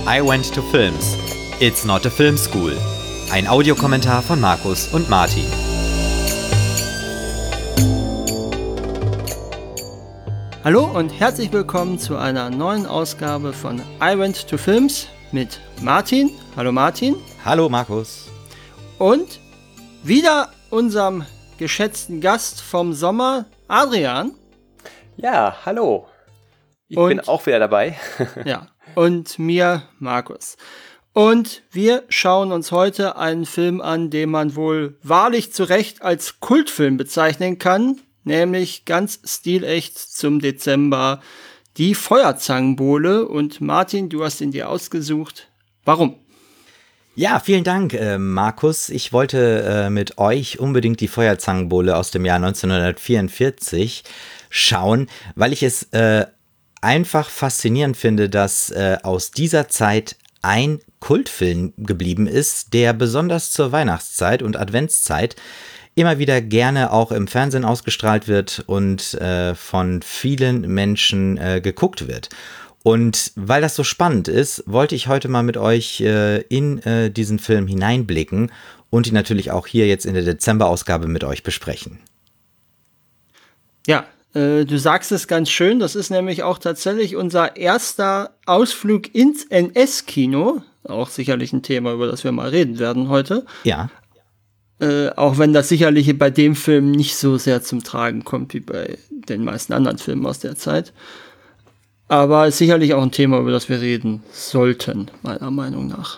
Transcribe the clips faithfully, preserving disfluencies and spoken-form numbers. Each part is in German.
I Went to Films. It's not a film school. Ein Audiokommentar von Markus und Martin. Hallo und herzlich willkommen zu einer neuen Ausgabe von I Went to Films mit Martin. Hallo Martin. Hallo Markus. Und wieder unserem geschätzten Gast vom Sommer, Adrian. Ja, hallo. Ich und, bin auch wieder dabei. Ja, und mir, Markus. Und wir schauen uns heute einen Film an, den man wohl wahrlich zu Recht als Kultfilm bezeichnen kann, nämlich ganz stilecht zum Dezember, die Feuerzangenbowle. Und Martin, du hast ihn dir ausgesucht. Warum? Ja, vielen Dank, äh, Markus. Ich wollte äh, mit euch unbedingt die Feuerzangenbowle aus dem Jahr neunzehnhundertvierundvierzig schauen, weil ich es äh, einfach faszinierend finde, dass äh, aus dieser Zeit ein Kultfilm geblieben ist, der besonders zur Weihnachtszeit und Adventszeit immer wieder gerne auch im Fernsehen ausgestrahlt wird und äh, von vielen Menschen äh, geguckt wird. Und weil das so spannend ist, wollte ich heute mal mit euch äh, in äh, diesen Film hineinblicken und ihn natürlich auch hier jetzt in der Dezemberausgabe mit euch besprechen. Ja, äh, du sagst es ganz schön, das ist nämlich auch tatsächlich unser erster Ausflug ins N S-Kino, auch sicherlich ein Thema, über das wir mal reden werden heute. Ja. Äh, auch wenn das sicherlich bei dem Film nicht so sehr zum Tragen kommt wie bei den meisten anderen Filmen aus der Zeit. Aber ist sicherlich auch ein Thema, über das wir reden sollten, meiner Meinung nach.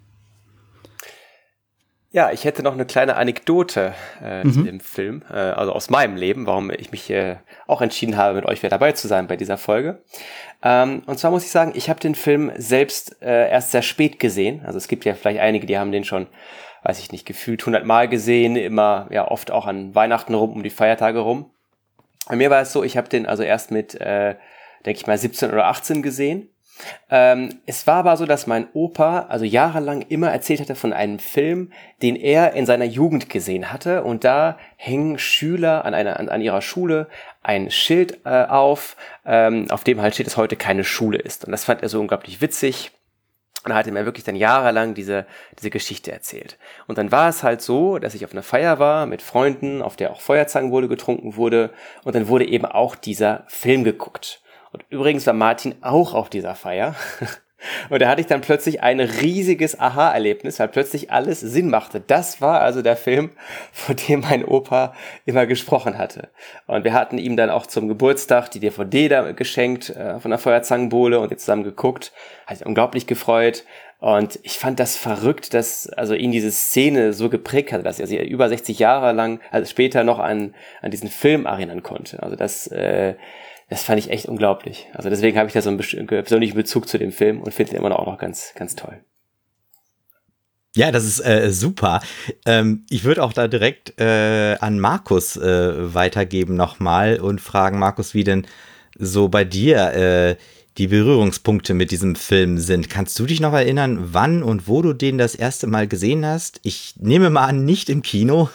Ja, ich hätte noch eine kleine Anekdote äh, mhm. zu dem Film, äh, also aus meinem Leben, warum ich mich äh, auch entschieden habe, mit euch wieder dabei zu sein bei dieser Folge. Ähm, und zwar muss ich sagen, ich habe den Film selbst äh, erst sehr spät gesehen. Also es gibt ja vielleicht einige, die haben den schon, weiß ich nicht, gefühlt hundertmal gesehen, immer, ja, oft auch an Weihnachten rum, um die Feiertage rum. Bei mir war es so, ich habe den also erst mit äh, denke ich mal, siebzehn oder achtzehn gesehen. Ähm, es war aber so, dass mein Opa also jahrelang immer erzählt hatte von einem Film, den er in seiner Jugend gesehen hatte. Und da hängen Schüler an einer an, an ihrer Schule ein Schild äh, auf, ähm, auf dem halt steht, dass heute keine Schule ist. Und das fand er so unglaublich witzig. Und da hat er mir wirklich dann jahrelang diese diese Geschichte erzählt. Und dann war es halt so, dass ich auf einer Feier war mit Freunden, auf der auch Feuerzangenbowle getrunken wurde. Und dann wurde eben auch dieser Film geguckt. Und übrigens war Martin auch auf dieser Feier. Und da hatte ich dann plötzlich ein riesiges Aha-Erlebnis, weil plötzlich alles Sinn machte. Das war also der Film, von dem mein Opa immer gesprochen hatte. Und wir hatten ihm dann auch zum Geburtstag die D V D da geschenkt äh, von der Feuerzangenbowle und jetzt zusammen geguckt. Hat sich unglaublich gefreut. Und ich fand das verrückt, dass also ihn diese Szene so geprägt hat, dass er sich über sechzig Jahre lang, also später noch an an diesen Film erinnern konnte. Also das äh, Das fand ich echt unglaublich. Also deswegen habe ich da so einen persönlichen Bezug zu dem Film und finde ihn immer noch auch noch ganz, ganz toll. Ja, das ist äh, super. Ähm, ich würde auch da direkt äh, an Markus äh, weitergeben nochmal und fragen, Markus, wie denn so bei dir äh, die Berührungspunkte mit diesem Film sind. Kannst du dich noch erinnern, wann und wo du den das erste Mal gesehen hast? Ich nehme mal an, nicht im Kino.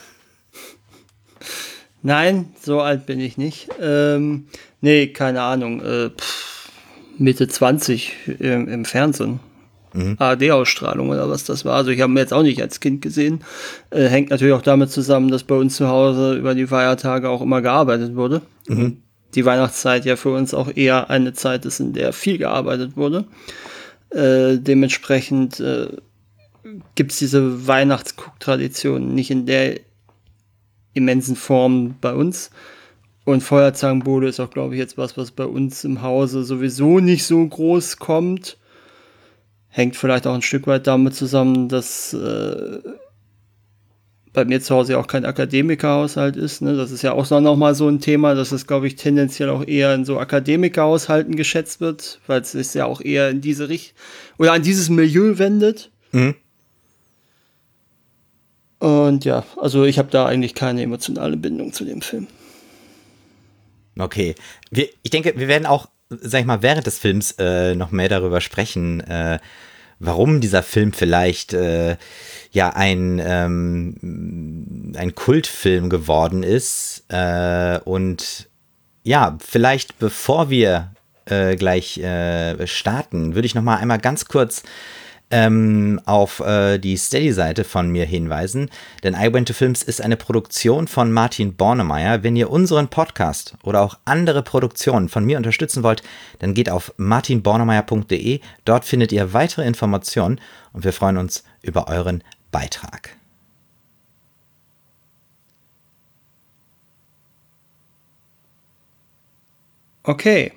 Nein, so alt bin ich nicht. Ähm, nee, keine Ahnung. Äh, pff, Mitte zwanzig im, im Fernsehen. Mhm. A R D-Ausstrahlung oder was das war. Also ich habe ihn jetzt auch nicht als Kind gesehen. Äh, hängt natürlich auch damit zusammen, dass bei uns zu Hause über die Feiertage auch immer gearbeitet wurde. Mhm. Die Weihnachtszeit ja für uns auch eher eine Zeit ist, in der viel gearbeitet wurde. Äh, dementsprechend äh, gibt es diese Weihnachtsguck-Tradition nicht in der immensen Form bei uns. Und Feuerzangenbowle ist auch, glaube ich, jetzt was, was bei uns im Hause sowieso nicht so groß kommt. Hängt vielleicht auch ein Stück weit damit zusammen, dass äh, bei mir zu Hause ja auch kein Akademikerhaushalt ist. Ne? Das ist ja auch noch mal so ein Thema, dass es, glaube ich, tendenziell auch eher in so Akademikerhaushalten geschätzt wird, weil es sich ja auch eher in diese Richtung oder an dieses Milieu wendet. Mhm. Und ja, also ich habe da eigentlich keine emotionale Bindung zu dem Film. Okay. Wir, ich denke, wir werden auch, sag ich mal, während des Films äh, noch mehr darüber sprechen, äh, warum dieser Film vielleicht äh, ja ein, ähm, ein Kultfilm geworden ist. Äh, und ja, vielleicht bevor wir äh, gleich äh, starten, würde ich noch mal einmal ganz kurz ähm, auf äh, die Steady-Seite von mir hinweisen. Denn I Went to Films ist eine Produktion von Martin Bornemeyer. Wenn ihr unseren Podcast oder auch andere Produktionen von mir unterstützen wollt, dann geht auf martin bornemeyer punkt de. Dort findet ihr weitere Informationen und wir freuen uns über euren Beitrag. Okay.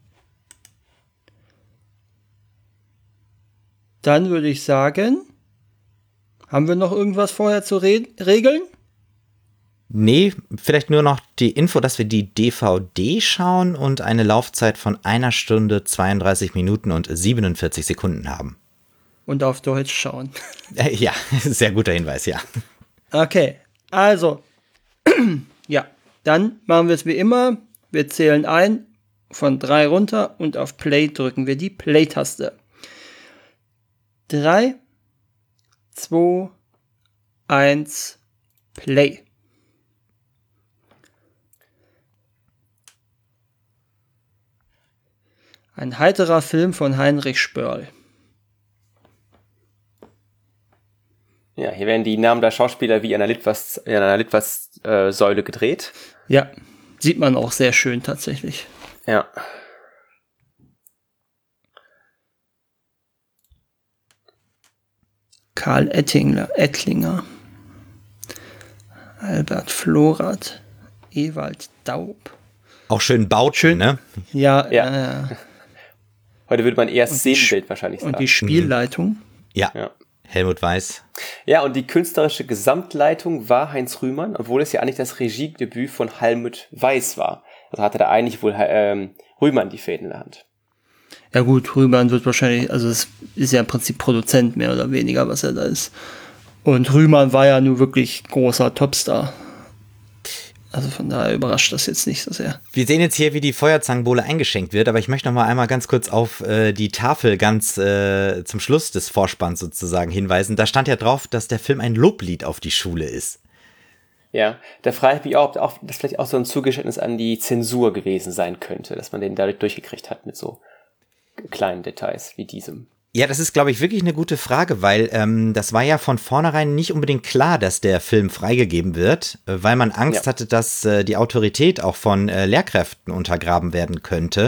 Dann würde ich sagen, haben wir noch irgendwas vorher zu re- regeln? Nee, vielleicht nur noch die Info, dass wir die D V D schauen und eine Laufzeit von einer Stunde, zweiunddreißig Minuten und siebenundvierzig Sekunden haben. Und auf Deutsch schauen. Äh, ja, sehr guter Hinweis, ja. Okay, also, ja, dann machen wir es wie immer. Wir zählen ein, von drei runter und auf Play drücken wir die Play-Taste. Drei, zwei, eins, Play. Ein heiterer Film von Heinrich Spörl. Ja, hier werden die Namen der Schauspieler wie in einer Litwas, in einer Litwas-Säule äh, gedreht. Ja, sieht man auch sehr schön tatsächlich. Ja. Karl Ettingler, Ettlinger, Albert Florath, Ewald Daub. Auch schön baut, schön, ne? Ja, ja. Äh, heute würde man eher Szenenbild wahrscheinlich sagen. Und die Spielleitung? Ja. ja. Helmut Weiß. Ja, und die künstlerische Gesamtleitung war Heinz Rühmann, obwohl es ja eigentlich das Regiedebüt von Helmut Weiß war. Also hatte da eigentlich wohl ähm, Rühmann die Fäden in der Hand. Ja gut, Rühmann wird wahrscheinlich, also es ist ja im Prinzip Produzent mehr oder weniger, was er da ist. Und Rühmann war ja nur wirklich großer Topstar. Also von daher überrascht das jetzt nicht so sehr. Wir sehen jetzt hier, wie die Feuerzangenbowle eingeschenkt wird, aber ich möchte noch mal einmal ganz kurz auf äh, die Tafel ganz äh, zum Schluss des Vorspanns sozusagen hinweisen. Da stand ja drauf, dass der Film ein Loblied auf die Schule ist. Ja, da frage ich mich auch, ob das vielleicht auch so ein Zugeständnis an die Zensur gewesen sein könnte, dass man den dadurch durchgekriegt hat mit so kleinen Details wie diesem. Ja, das ist, glaube ich, wirklich eine gute Frage, weil ähm, das war ja von vornherein nicht unbedingt klar, dass der Film freigegeben wird, äh, weil man Angst ja. hatte, dass äh, die Autorität auch von äh, Lehrkräften untergraben werden könnte.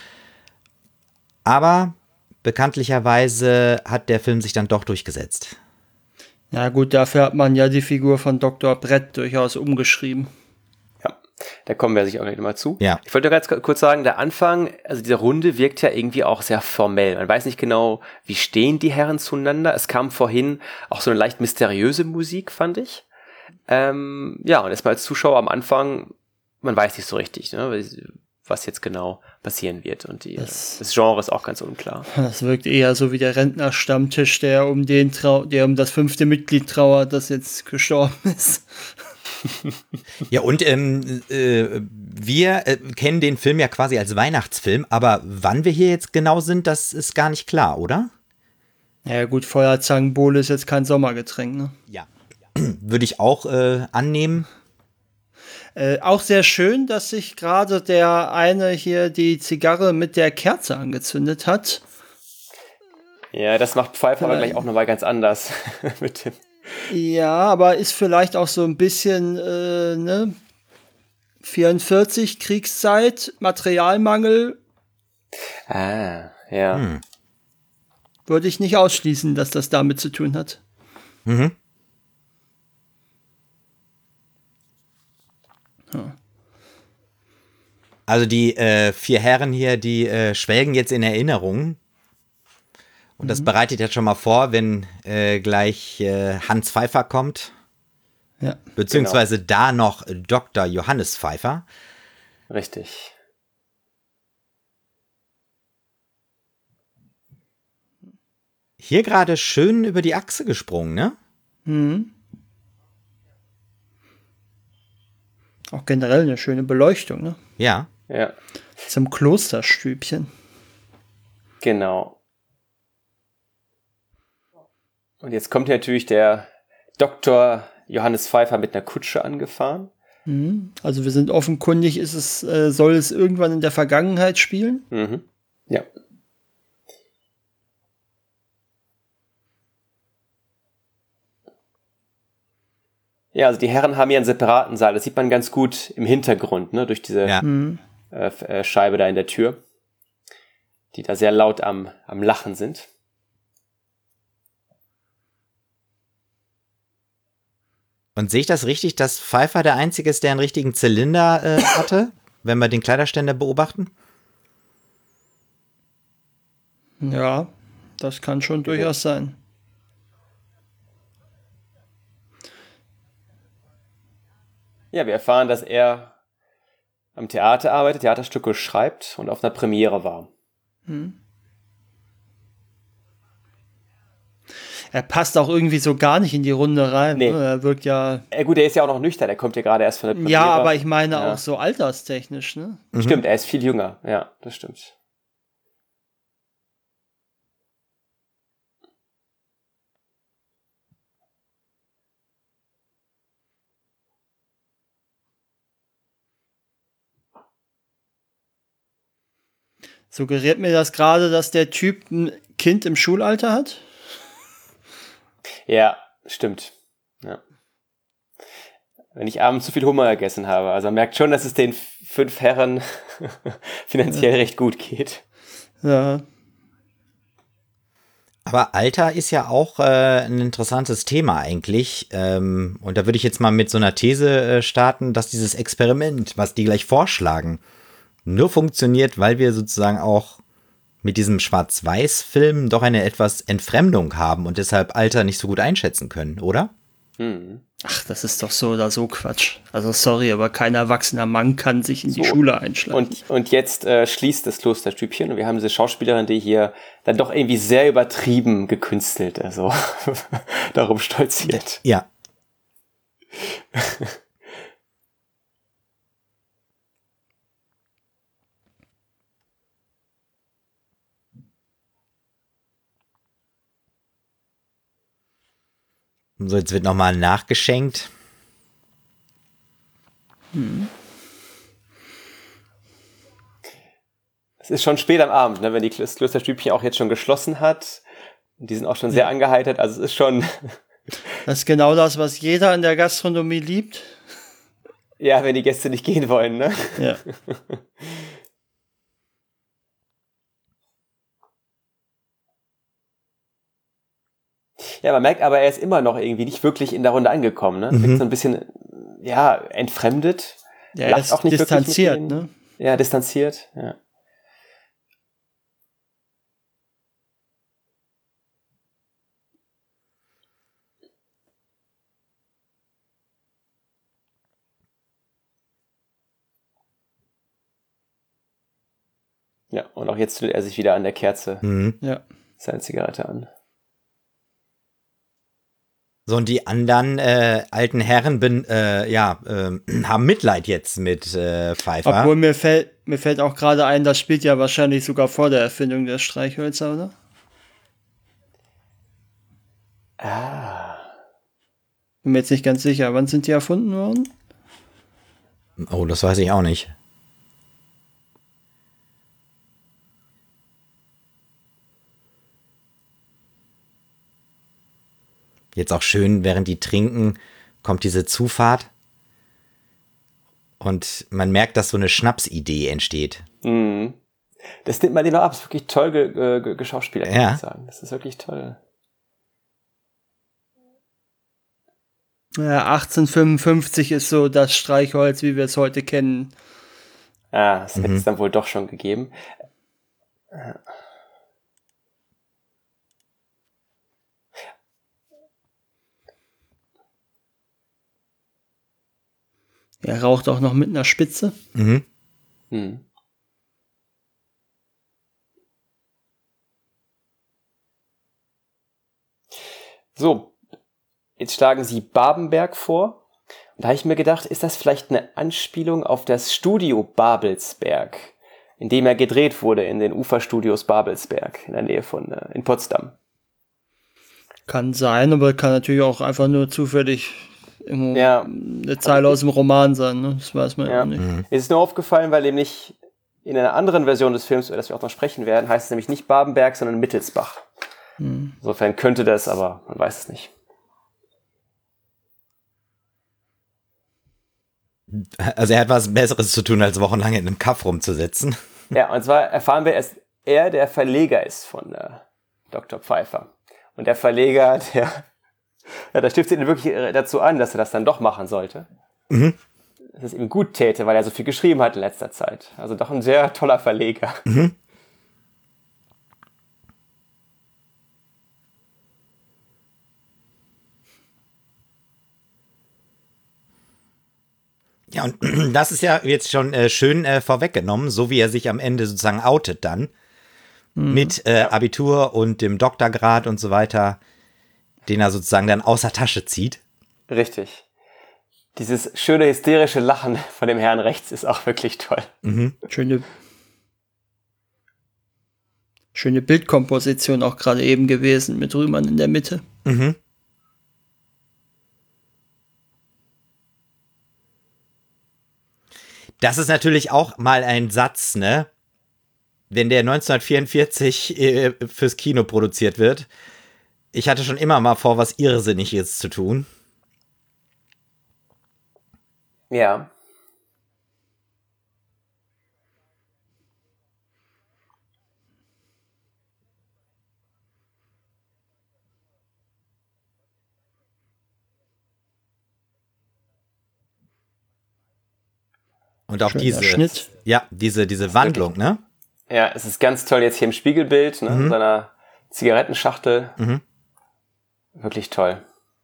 Aber bekanntlicherweise hat der Film sich dann doch durchgesetzt. Ja gut, dafür hat man ja die Figur von Doktor Brett durchaus umgeschrieben. Da kommen wir sicher auch gleich mal zu. Ja. Ich wollte ganz kurz sagen, der Anfang, also diese Runde wirkt ja irgendwie auch sehr formell. Man weiß nicht genau, wie stehen die Herren zueinander. Es kam vorhin auch so eine leicht mysteriöse Musik, fand ich. Ähm, ja, und erstmal als Zuschauer am Anfang, man weiß nicht so richtig, ne, was jetzt genau passieren wird. Und die, das, das Genre ist auch ganz unklar. Das wirkt eher so wie der Rentnerstammtisch, der um den Trau- der um das fünfte Mitglied trauert, das jetzt gestorben ist. Ja, und ähm, äh, wir äh, kennen den Film ja quasi als Weihnachtsfilm, aber wann wir hier jetzt genau sind, das ist gar nicht klar, oder? Ja gut, Feuerzangenbowle ist jetzt kein Sommergetränk, ne? Ja, würde ich auch äh, annehmen. Äh, auch sehr schön, dass sich gerade der eine hier die Zigarre mit der Kerze angezündet hat. Ja, das macht Pfeiffer aber gleich auch nochmal ganz anders mit dem. Ja, aber ist vielleicht auch so ein bisschen, äh, ne, vierundvierzig, Kriegszeit, Materialmangel. Ah, ja. Hm. Würde ich nicht ausschließen, dass das damit zu tun hat. Mhm. Hm. Also die äh, vier Herren hier, die äh, schwelgen jetzt in Erinnerungen. Und das bereitet jetzt schon mal vor, wenn äh, gleich äh, Hans Pfeiffer kommt. Ja. Beziehungsweise genau. Da noch Doktor Johannes Pfeiffer. Richtig. Hier gerade schön über die Achse gesprungen, ne? Mhm. Auch generell eine schöne Beleuchtung, ne? Ja. Ja. Zum Klosterstübchen. Genau. Und jetzt kommt natürlich der Doktor Johannes Pfeiffer mit einer Kutsche angefahren. Also wir sind offenkundig, ist es, äh, soll es irgendwann in der Vergangenheit spielen? Mhm. Ja. Ja, also die Herren haben ja einen separaten Saal. Das sieht man ganz gut im Hintergrund, ne, durch diese Ja. äh, Scheibe da in der Tür, die da sehr laut am, am Lachen sind. Und sehe ich das richtig, dass Pfeiffer der Einzige ist, der einen richtigen Zylinder äh, hatte, wenn wir den Kleiderständer beobachten? Ja, das kann schon durchaus sein. Ja, wir erfahren, dass er am Theater arbeitet, Theaterstücke schreibt und auf einer Premiere war. Hm. Er passt auch irgendwie so gar nicht in die Runde rein. Nee. Ne? Er wirkt ja... Ja, gut, er ist ja auch noch nüchtern, er kommt ja gerade erst von der Premiere. Ja, aber ich meine Ja. auch so alterstechnisch, ne? Mhm. Stimmt, er ist viel jünger. Ja, das stimmt. Suggeriert mir das gerade, dass der Typ ein Kind im Schulalter hat? Ja, stimmt. Ja. Wenn ich abends zu viel Hummer gegessen habe. Also man merkt schon, dass es den fünf Herren finanziell ja. recht gut geht. Ja. Aber Alter ist ja auch äh, ein interessantes Thema eigentlich. Ähm, und da würde ich jetzt mal mit so einer These äh, starten, dass dieses Experiment, was die gleich vorschlagen, nur funktioniert, weil wir sozusagen auch mit diesem Schwarz-Weiß-Film doch eine etwas Entfremdung haben und deshalb Alter nicht so gut einschätzen können, oder? Hm. Ach, das ist doch so oder so Quatsch. Also sorry, aber kein erwachsener Mann kann sich in So. die Schule einschlagen. Und, und jetzt äh, schließt das Klosterstübchen und wir haben diese Schauspielerin, die hier dann doch irgendwie sehr übertrieben gekünstelt, also darum stolziert. Ja. So, jetzt wird nochmal nachgeschenkt. Hm. Es ist schon spät am Abend, ne, wenn die das Klosterstübchen auch jetzt schon geschlossen hat. Die sind auch schon sehr angeheitert, also es ist schon... Das ist genau das, was jeder in der Gastronomie liebt. Ja, wenn die Gäste nicht gehen wollen, ne? Ja. Ja, man merkt aber, er ist immer noch irgendwie nicht wirklich in der Runde angekommen, ne? Mhm. Wirkt so ein bisschen, ja, entfremdet. Ja, er Lacht ist auch nicht distanziert, wirklich mit denen. ne? Ja, distanziert, ja. Ja, und auch jetzt will er sich wieder an der Kerze Mhm. Ja. seine Zigarette an. So, und die anderen äh, alten Herren bin, äh, ja, äh, haben Mitleid jetzt mit äh, Pfeiffer. Obwohl mir fällt, mir fällt auch gerade ein, das spielt ja wahrscheinlich sogar vor der Erfindung der Streichhölzer, oder? Ah. Bin mir jetzt nicht ganz sicher. Wann sind die erfunden worden? Oh, das weiß ich auch nicht. Jetzt auch schön, während die trinken, kommt diese Zufahrt. Und man merkt, dass so eine Schnapsidee entsteht. Mhm. Das nimmt man denen auch ab. Das ist wirklich toll ge ge geschauspielert, Ja. muss ich sagen. Das ist wirklich toll. Ja, achtzehnhundertfünfundfünfzig ist so das Streichholz, wie wir es heute kennen. Ah, das hätte Mhm. es dann wohl doch schon gegeben. Er raucht auch noch mit einer Spitze. Mhm. Hm. So, jetzt schlagen sie Babenberg vor. Und da habe ich mir gedacht, ist das vielleicht eine Anspielung auf das Studio Babelsberg, in dem er gedreht wurde, in den Uferstudios Babelsberg, in der Nähe von, äh, in Potsdam. Kann sein, aber kann natürlich auch einfach nur zufällig im, Ja. eine Zeile aus dem Roman sein. Ne? Das weiß man ja Ja. auch nicht. Mhm. Es ist nur aufgefallen, weil nämlich in einer anderen Version des Films, über das wir auch noch sprechen werden, heißt es nämlich nicht Babenberg, sondern Mittelsbach. Hm. Insofern könnte das, aber man weiß es nicht. Also er hat was Besseres zu tun, als wochenlang in einem Kaff rumzusitzen. Ja, und zwar erfahren wir, dass er der Verleger ist von äh, Doktor Pfeiffer. Und der Verleger, der, ja, da stiftet ihn wirklich dazu an, dass er das dann doch machen sollte. Mhm. Dass es ihm gut täte, weil er so viel geschrieben hat in letzter Zeit. Also doch ein sehr toller Verleger. Mhm. Ja, und das ist ja jetzt schon äh, schön äh, vorweggenommen, so wie er sich am Ende sozusagen outet dann. Mhm. Mit äh, Abitur und dem Doktorgrad und so weiter, den er sozusagen dann außer Tasche zieht. Richtig. Dieses schöne hysterische Lachen von dem Herrn rechts ist auch wirklich toll. Mhm. Schöne, schöne Bildkomposition auch gerade eben gewesen mit Rühmann in der Mitte. Mhm. Das ist natürlich auch mal ein Satz, ne? Wenn der neunzehnhundertvierundvierzig äh, fürs Kino produziert wird. Ich hatte schon immer mal vor, was Irrsinniges zu tun. Ja. Und auch diese, Schnitt. Ja, diese, diese Wandlung, wirklich, ne? Ja, es ist ganz toll jetzt hier im Spiegelbild, ne, mhm. seiner Zigarettenschachtel. Mhm. Wirklich toll.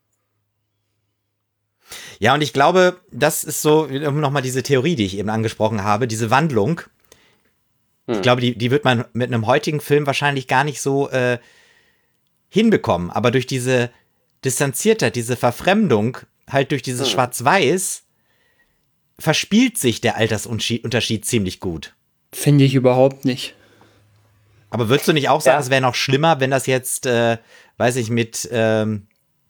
Ja, und ich glaube, das ist so, nochmal diese Theorie, die ich eben angesprochen habe, diese Wandlung. Mhm. Ich glaube, die, die wird man mit einem heutigen Film wahrscheinlich gar nicht so äh, hinbekommen. Aber durch diese Distanziertheit, diese Verfremdung, halt durch dieses mhm. Schwarz-Weiß, verspielt sich der Altersunterschied ziemlich gut. Finde ich überhaupt nicht. Aber würdest du nicht auch sagen, ja. es wäre noch schlimmer, wenn das jetzt, äh, weiß ich, mit ähm,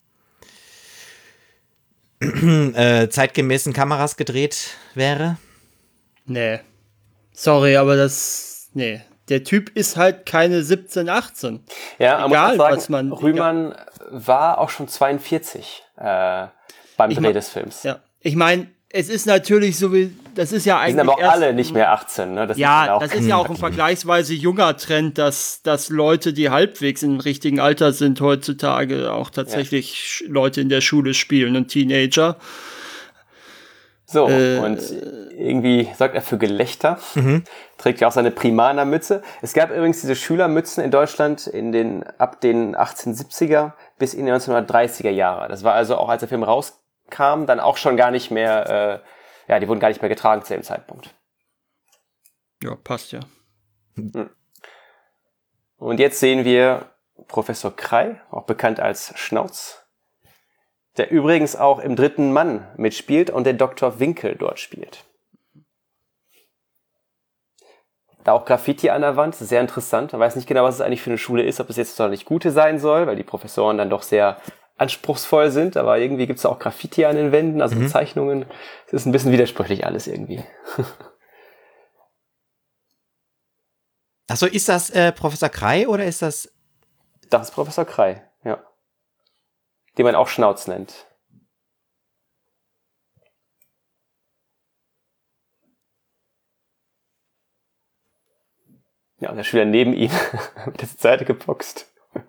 äh, zeitgemäßen Kameras gedreht wäre? Nee. Sorry, aber das, nee. Der Typ ist halt keine siebzehn, achtzehn. Ja, egal, sagen, was man... Rühmann egal. war auch schon zweiundvierzig äh, beim ich Dreh mein, des Films. Ja, ich meine, es ist natürlich so wie, das ist ja eigentlich. Die sind aber auch erst, alle nicht mehr achtzehn, ne? Das ja, ist das ist ja auch ein vergleichsweise junger Trend, dass, dass Leute, die halbwegs im richtigen Alter sind, heutzutage auch tatsächlich ja. Leute in der Schule spielen und Teenager. So, äh, und irgendwie sorgt er für Gelächter, mhm. trägt ja auch seine Primaner-Mütze. Es gab übrigens diese Schülermützen in Deutschland in den, ab den achtzehnhundertsiebziger bis in die neunzehnhundertdreißiger Jahre. Das war also auch, als der Film rauskam, kam, dann auch schon gar nicht mehr, äh, ja, die wurden gar nicht mehr getragen zu dem Zeitpunkt. Ja, passt ja. Und jetzt sehen wir Professor Krey, auch bekannt als Schnauz, der übrigens auch im Dritten Mann mitspielt und den Doktor Winkel dort spielt. Da auch Graffiti an der Wand, sehr interessant. Man weiß nicht genau, was es eigentlich für eine Schule ist, ob es jetzt doch nicht gute sein soll, weil die Professoren dann doch sehr anspruchsvoll sind, aber irgendwie gibt es auch Graffiti an den Wänden, also mhm. Zeichnungen. Es ist ein bisschen widersprüchlich alles irgendwie. Achso, ist das äh, Professor Krey oder ist das... Das ist Professor Krey, ja. Den man auch Schnauz nennt. Ja, und der Schüler neben ihm mit der Seite geboxt.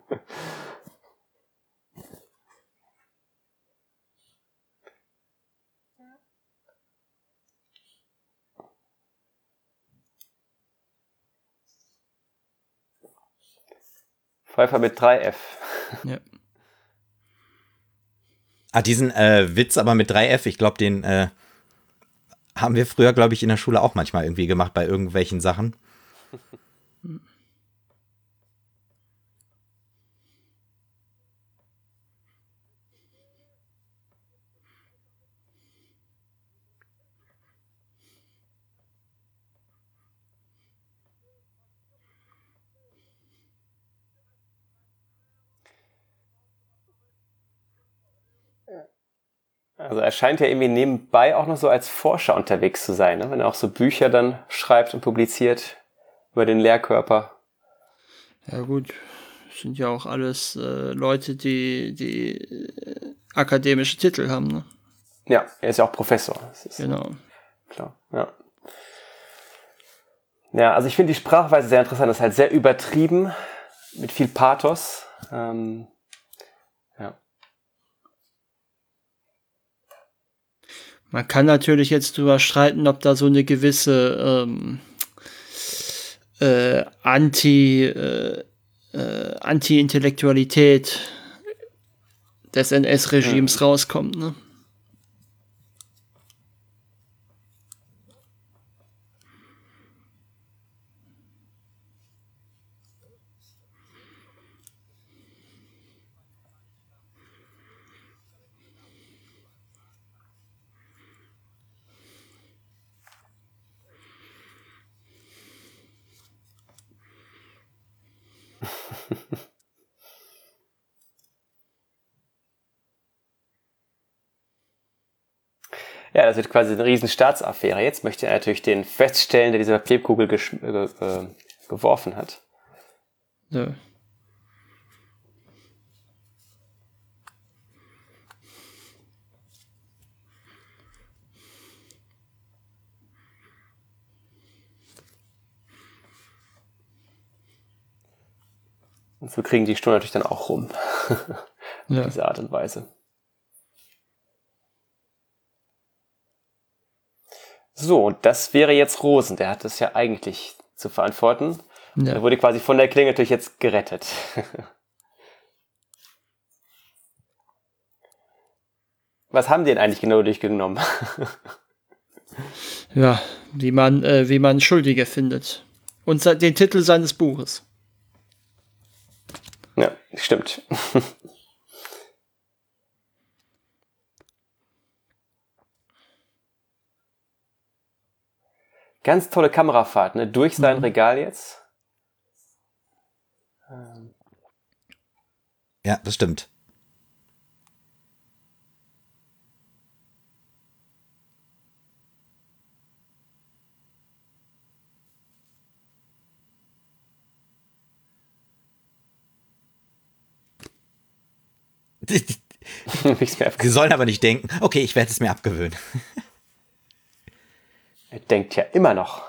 Pfeiffer mit drei F. Ja. Ah, diesen äh, Witz aber mit drei F, ich glaube, den äh, haben wir früher, glaube ich, in der Schule auch manchmal irgendwie gemacht bei irgendwelchen Sachen. Also er scheint ja irgendwie nebenbei auch noch so als Forscher unterwegs zu sein, ne? Wenn er auch so Bücher dann schreibt und publiziert über den Lehrkörper. Ja gut, das sind ja auch alles äh, Leute, die, die äh, akademische Titel haben, ne? Ja, er ist ja auch Professor. Das ist Genau. Klar, ja. Ja, also ich finde die Sprachweise sehr interessant. Das ist halt sehr übertrieben, mit viel Pathos. Ähm, ja. Man kann natürlich jetzt drüber streiten, ob da so eine gewisse ähm, äh, Anti, äh, äh, Anti-Intellektualität des N S-Regimes mhm. rauskommt, ne? Ja, das wird quasi eine riesen Staatsaffäre. Jetzt möchte er natürlich den feststellen, der diese Papierkugel gesch- äh, geworfen hat. Ja. Und so kriegen die Stunde natürlich dann auch rum. Auf Ja. diese Art und Weise. So, und das wäre jetzt Rosen. Der hat das ja eigentlich zu verantworten. Ja. Er wurde quasi von der Klinge natürlich jetzt gerettet. Was haben die denn eigentlich genau durchgenommen? Ja, wie man, äh, wie man Schuldige findet. Und se- den Titel seines Buches. Ja, stimmt. Ganz tolle Kamerafahrt, ne? Durch sein Mhm. Regal jetzt. Ja, das stimmt. Nichts mehr Sie sollen aber nicht denken, okay, ich werde es mir abgewöhnen. Er denkt ja immer noch.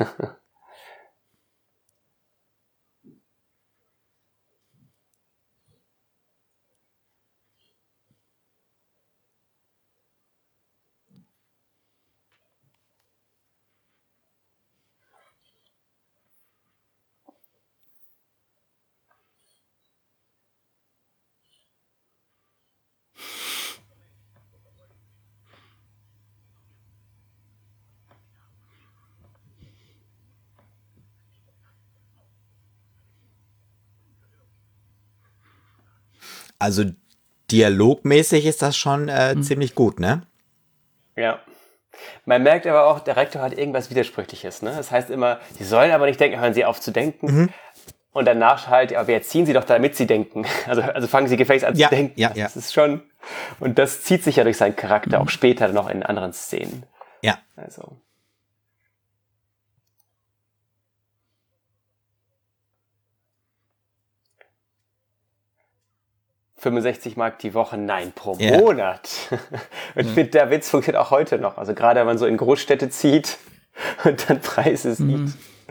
Also dialogmäßig ist das schon äh, mhm. ziemlich gut, ne? Ja. Man merkt aber auch, der Rektor hat irgendwas Widersprüchliches, ne? Das heißt immer, sie sollen aber nicht denken, hören sie auf zu denken. Mhm. Und danach halt, aber erziehen sie doch, damit sie denken. Also, also fangen sie gefälligst an ja, zu denken. Ja, ja. Das ist schon, und das zieht sich ja durch seinen Charakter auch später noch in anderen Szenen. Ja. Also. fünfundsechzig Mark die Woche, nein, pro yeah. Monat. Und ich finde, der Witz funktioniert auch heute noch. Also gerade wenn man so in Großstädte zieht und dann Preise sieht. Mhm.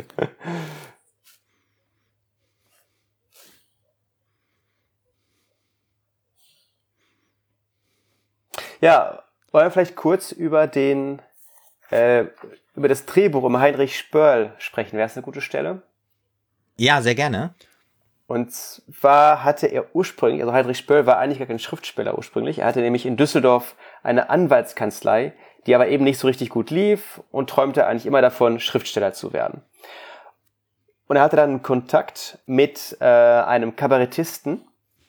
Ja, wollen wir vielleicht kurz über den äh, über das Drehbuch um Heinrich Spörl sprechen? Wäre es eine gute Stelle? Ja, sehr gerne. Und zwar hatte er ursprünglich, also Heinrich Spörl war eigentlich gar kein Schriftsteller ursprünglich. Er hatte nämlich in Düsseldorf eine Anwaltskanzlei, die aber eben nicht so richtig gut lief und träumte eigentlich immer davon, Schriftsteller zu werden. Und er hatte dann Kontakt mit äh, einem Kabarettisten,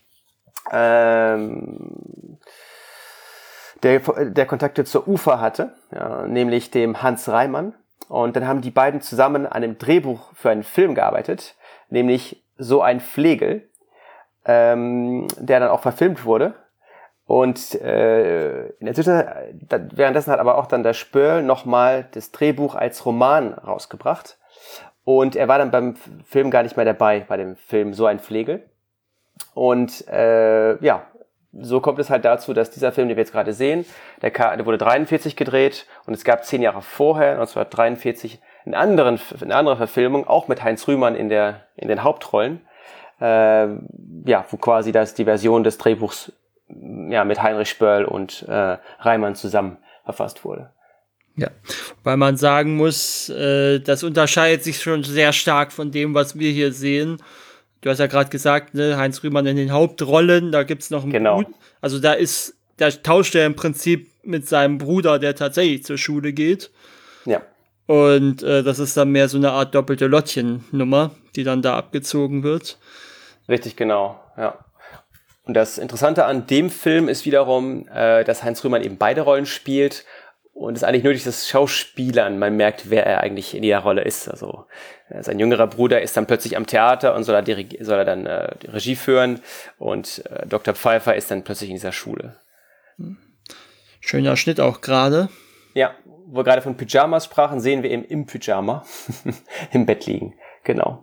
ähm, der, der Kontakte zur U F A hatte, ja, nämlich dem Hans Reimann. Und dann haben die beiden zusammen an einem Drehbuch für einen Film gearbeitet, nämlich So ein Flegel, ähm, der dann auch verfilmt wurde. Und äh, in der Zwischenzeit, währenddessen hat aber auch dann der Spörl nochmal das Drehbuch als Roman rausgebracht. Und er war dann beim Film gar nicht mehr dabei, bei dem Film So ein Flegel. Und äh, ja, so kommt es halt dazu, dass dieser Film, den wir jetzt gerade sehen, der, der wurde dreiundvierzig gedreht und es gab zehn Jahre vorher, neunzehnhundertdreiundvierzig, eine, anderen, eine andere Verfilmung, auch mit Heinz Rühmann in, der, in den Hauptrollen, äh, ja, wo quasi das die Version des Drehbuchs ja, mit Heinrich Spörl und äh, Reimann zusammen verfasst wurde. Ja, weil man sagen muss, äh, das unterscheidet sich schon sehr stark von dem, was wir hier sehen. Du hast ja gerade gesagt, ne, Heinz Rühmann in den Hauptrollen, da gibt's noch einen genau. Bruder. Also da ist, da tauscht er im Prinzip mit seinem Bruder, der tatsächlich zur Schule geht. Ja. Und äh, das ist dann mehr so eine Art doppelte Lottchen-Nummer, die dann da abgezogen wird. Richtig, genau, ja. Und das Interessante an dem Film ist wiederum, äh, dass Heinz Rühmann eben beide Rollen spielt und es eigentlich nötig ist, dass Schauspielern man merkt, wer er eigentlich in jeder Rolle ist. Also äh, sein jüngerer Bruder ist dann plötzlich am Theater und soll er, die, soll er dann äh, die Regie führen und äh, Doktor Pfeiffer ist dann plötzlich in dieser Schule. Schöner Schnitt auch gerade. Ja, wo wir gerade von Pyjamas sprachen, sehen wir eben im Pyjama im Bett liegen. Genau.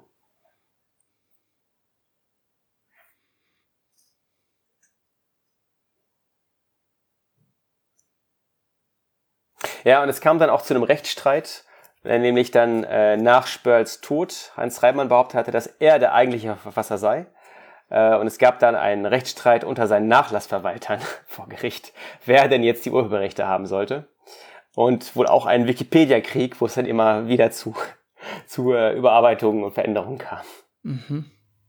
Ja, und es kam dann auch zu einem Rechtsstreit, nämlich dann äh, nach Spörls Tod Heinz Reimann behauptet hatte, dass er der eigentliche Verfasser sei. Äh, und es gab dann einen Rechtsstreit unter seinen Nachlassverwaltern vor Gericht, wer denn jetzt die Urheberrechte haben sollte. Und wohl auch einen Wikipedia-Krieg, wo es dann immer wieder zu, zu äh, Überarbeitungen und Veränderungen kam. Mhm.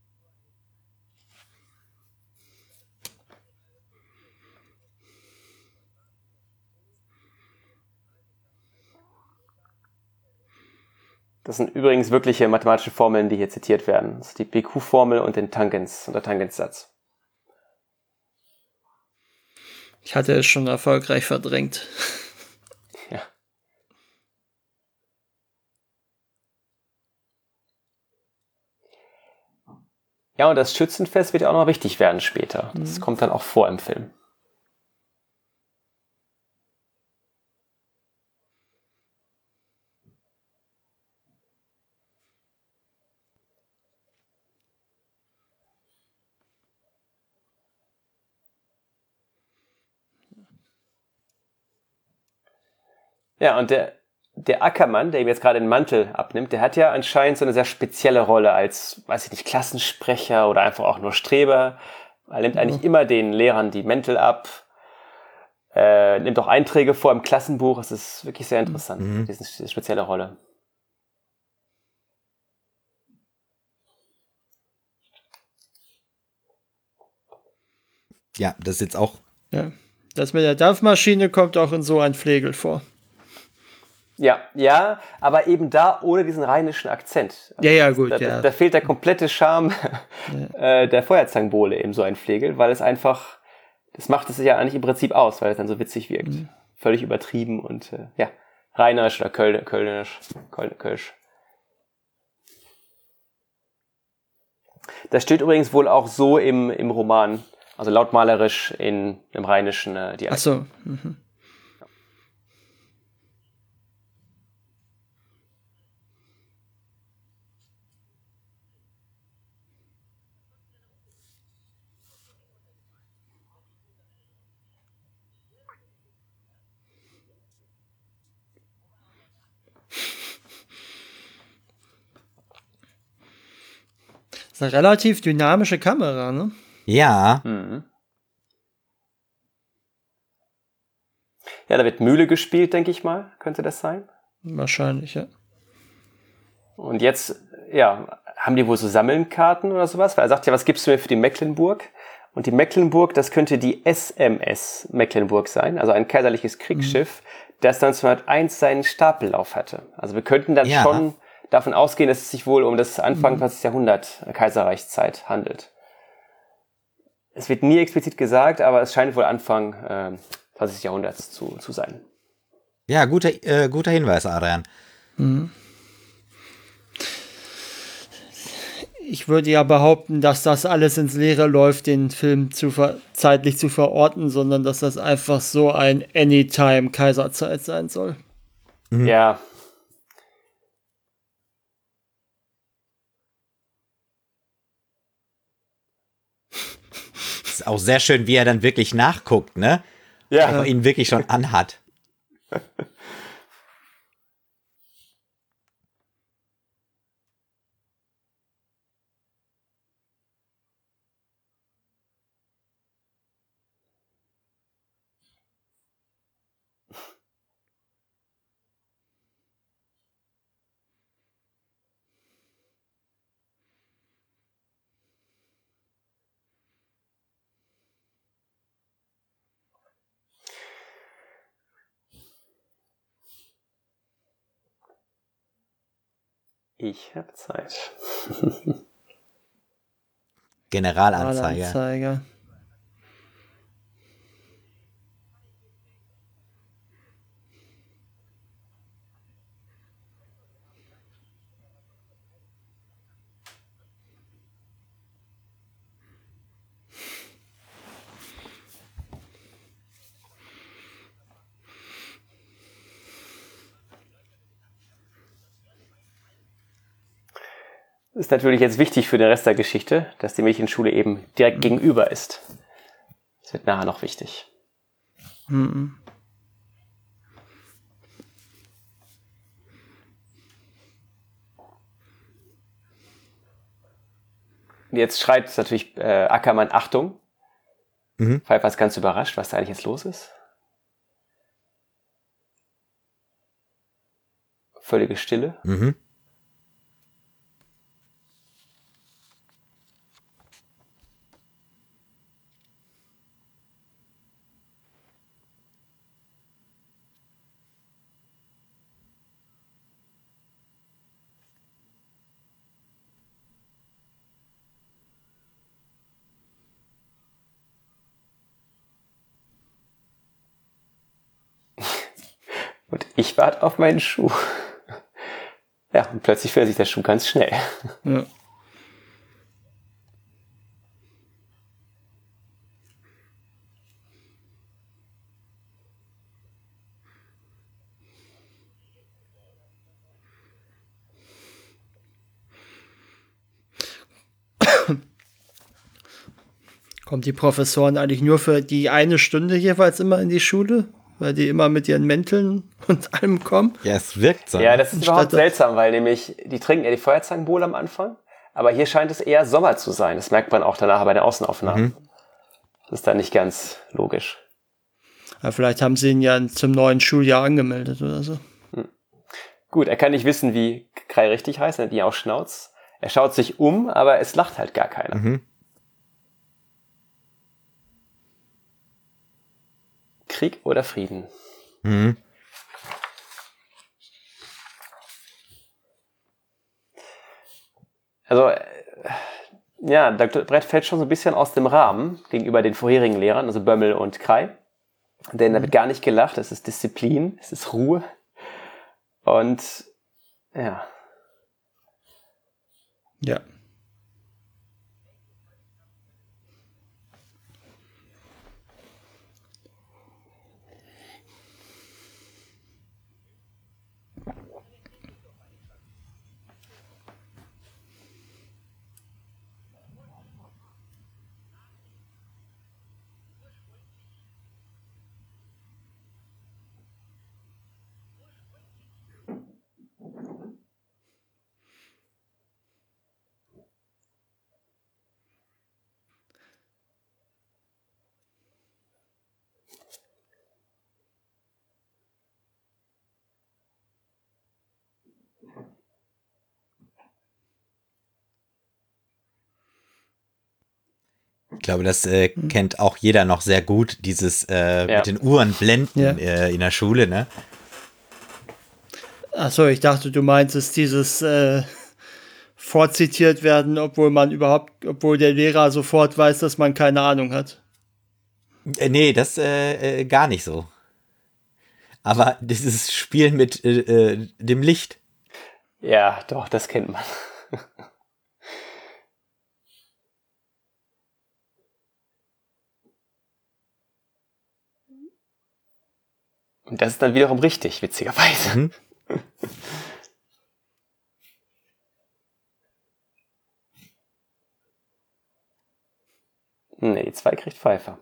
Das sind übrigens wirkliche mathematische Formeln, die hier zitiert werden. Das ist die P Q-Formel und den Tangens und der Tangenssatz. Ich hatte es schon erfolgreich verdrängt. Ja. Ja, und das Schützenfest wird ja auch noch wichtig werden später. Das mhm. kommt dann auch vor im Film. Ja, und der, der Ackermann, der ihm jetzt gerade den Mantel abnimmt, der hat ja anscheinend so eine sehr spezielle Rolle als, weiß ich nicht, Klassensprecher oder einfach auch nur Streber. Er nimmt eigentlich mhm. immer den Lehrern die Mäntel ab, äh, nimmt auch Einträge vor im Klassenbuch. Es ist wirklich sehr interessant, mhm. diese, diese spezielle Rolle. Ja, das ist jetzt auch... Ja, das mit der Dampfmaschine kommt auch in So ein Flegel vor. Ja, ja, aber eben da ohne diesen rheinischen Akzent. Ja, ja, gut, da, ja. Da fehlt der komplette Charme ja. äh, der Feuerzangenbowle eben So ein Flegel, weil es einfach, das macht es ja eigentlich im Prinzip aus, weil es dann so witzig wirkt. Mhm. Völlig übertrieben und äh, ja, rheinerisch oder Köl Kölnisch, Köl Kölsch. Das steht übrigens wohl auch so im, im Roman, also lautmalerisch in im rheinischen äh, Dialekt. Ach so. Mhm. Das ist eine relativ dynamische Kamera, ne? Ja. Mhm. Ja, da wird Mühle gespielt, denke ich mal. Könnte das sein? Wahrscheinlich, ja. Und jetzt, ja, haben die wohl so Sammelkarten oder sowas? Weil er sagt ja, was gibst du mir für die Mecklenburg? Und die Mecklenburg, das könnte die S M S Mecklenburg sein, also ein kaiserliches Kriegsschiff, mhm. das neunzehnhunderteins seinen Stapellauf hatte. Also wir könnten dann ja. schon davon ausgehen, dass es sich wohl um das Anfang zwanzigsten Jahrhundert Kaiserreichszeit handelt. Es wird nie explizit gesagt, aber es scheint wohl Anfang äh, zwanzigsten Jahrhunderts zu, zu sein. Ja, guter, äh, guter Hinweis, Adrian. Mhm. ich würde ja behaupten, dass das alles ins Leere läuft, den Film zu ver- zeitlich zu verorten, sondern dass das einfach so ein Anytime Kaiserzeit sein soll. Mhm. Ja. Ist auch sehr schön, wie er dann wirklich nachguckt, ne? Ja. Ob er ihn wirklich schon anhat. Ich habe Zeit. Generalanzeiger. Generalanzeiger. Ist natürlich jetzt wichtig für den Rest der Geschichte, dass die Mädchenschule eben direkt mhm. gegenüber ist. Das wird nachher noch wichtig. Mhm. Jetzt schreit natürlich äh, Ackermann Achtung. Mhm. Pfeiffer ist ganz überrascht, was da eigentlich jetzt los ist. Völlige Stille. Mhm. Und ich warte auf meinen Schuh. Ja, und plötzlich fährt sich der Schuh ganz schnell. Ja. Kommen die Professoren eigentlich nur für die eine Stunde jeweils immer in die Schule? Weil die immer mit ihren Mänteln und allem kommen? Ja, es wirkt so. Ja, das ist Anstatt überhaupt das- seltsam, weil nämlich, die trinken ja die Feuerzangenbowle am Anfang, aber hier scheint es eher Sommer zu sein. Das merkt man auch danach bei den Außenaufnahmen. Mhm. Das ist da nicht ganz logisch. Ja, vielleicht haben sie ihn ja zum neuen Schuljahr angemeldet oder so. Gut, er kann nicht wissen, wie Krei richtig heißt, er hat ihn auch Schnauz. Er schaut sich um, aber es lacht halt gar keiner. Mhm. Krieg oder Frieden? Mhm. Also, äh, ja, Doktor Brett fällt schon so ein bisschen aus dem Rahmen gegenüber den vorherigen Lehrern, also Bömmel und Krei. Denn da wird gar nicht gelacht, es ist Disziplin, es ist Ruhe. Und, ja. Ja. Ich glaube, das äh, kennt auch jeder noch sehr gut, dieses äh, Ja. mit den Uhren blenden Ja. äh, in der Schule, ne? Achso, ich dachte, du meintest dieses äh, vorzitiert werden, obwohl man überhaupt, obwohl der Lehrer sofort weiß, dass man keine Ahnung hat. Äh, nee, das äh, äh, gar nicht so. Aber dieses Spiel mit äh, äh, dem Licht. Ja, doch, das kennt man. Und das ist dann wiederum richtig, witzigerweise. Mhm. Nee, die zwei kriegt Pfeiffer.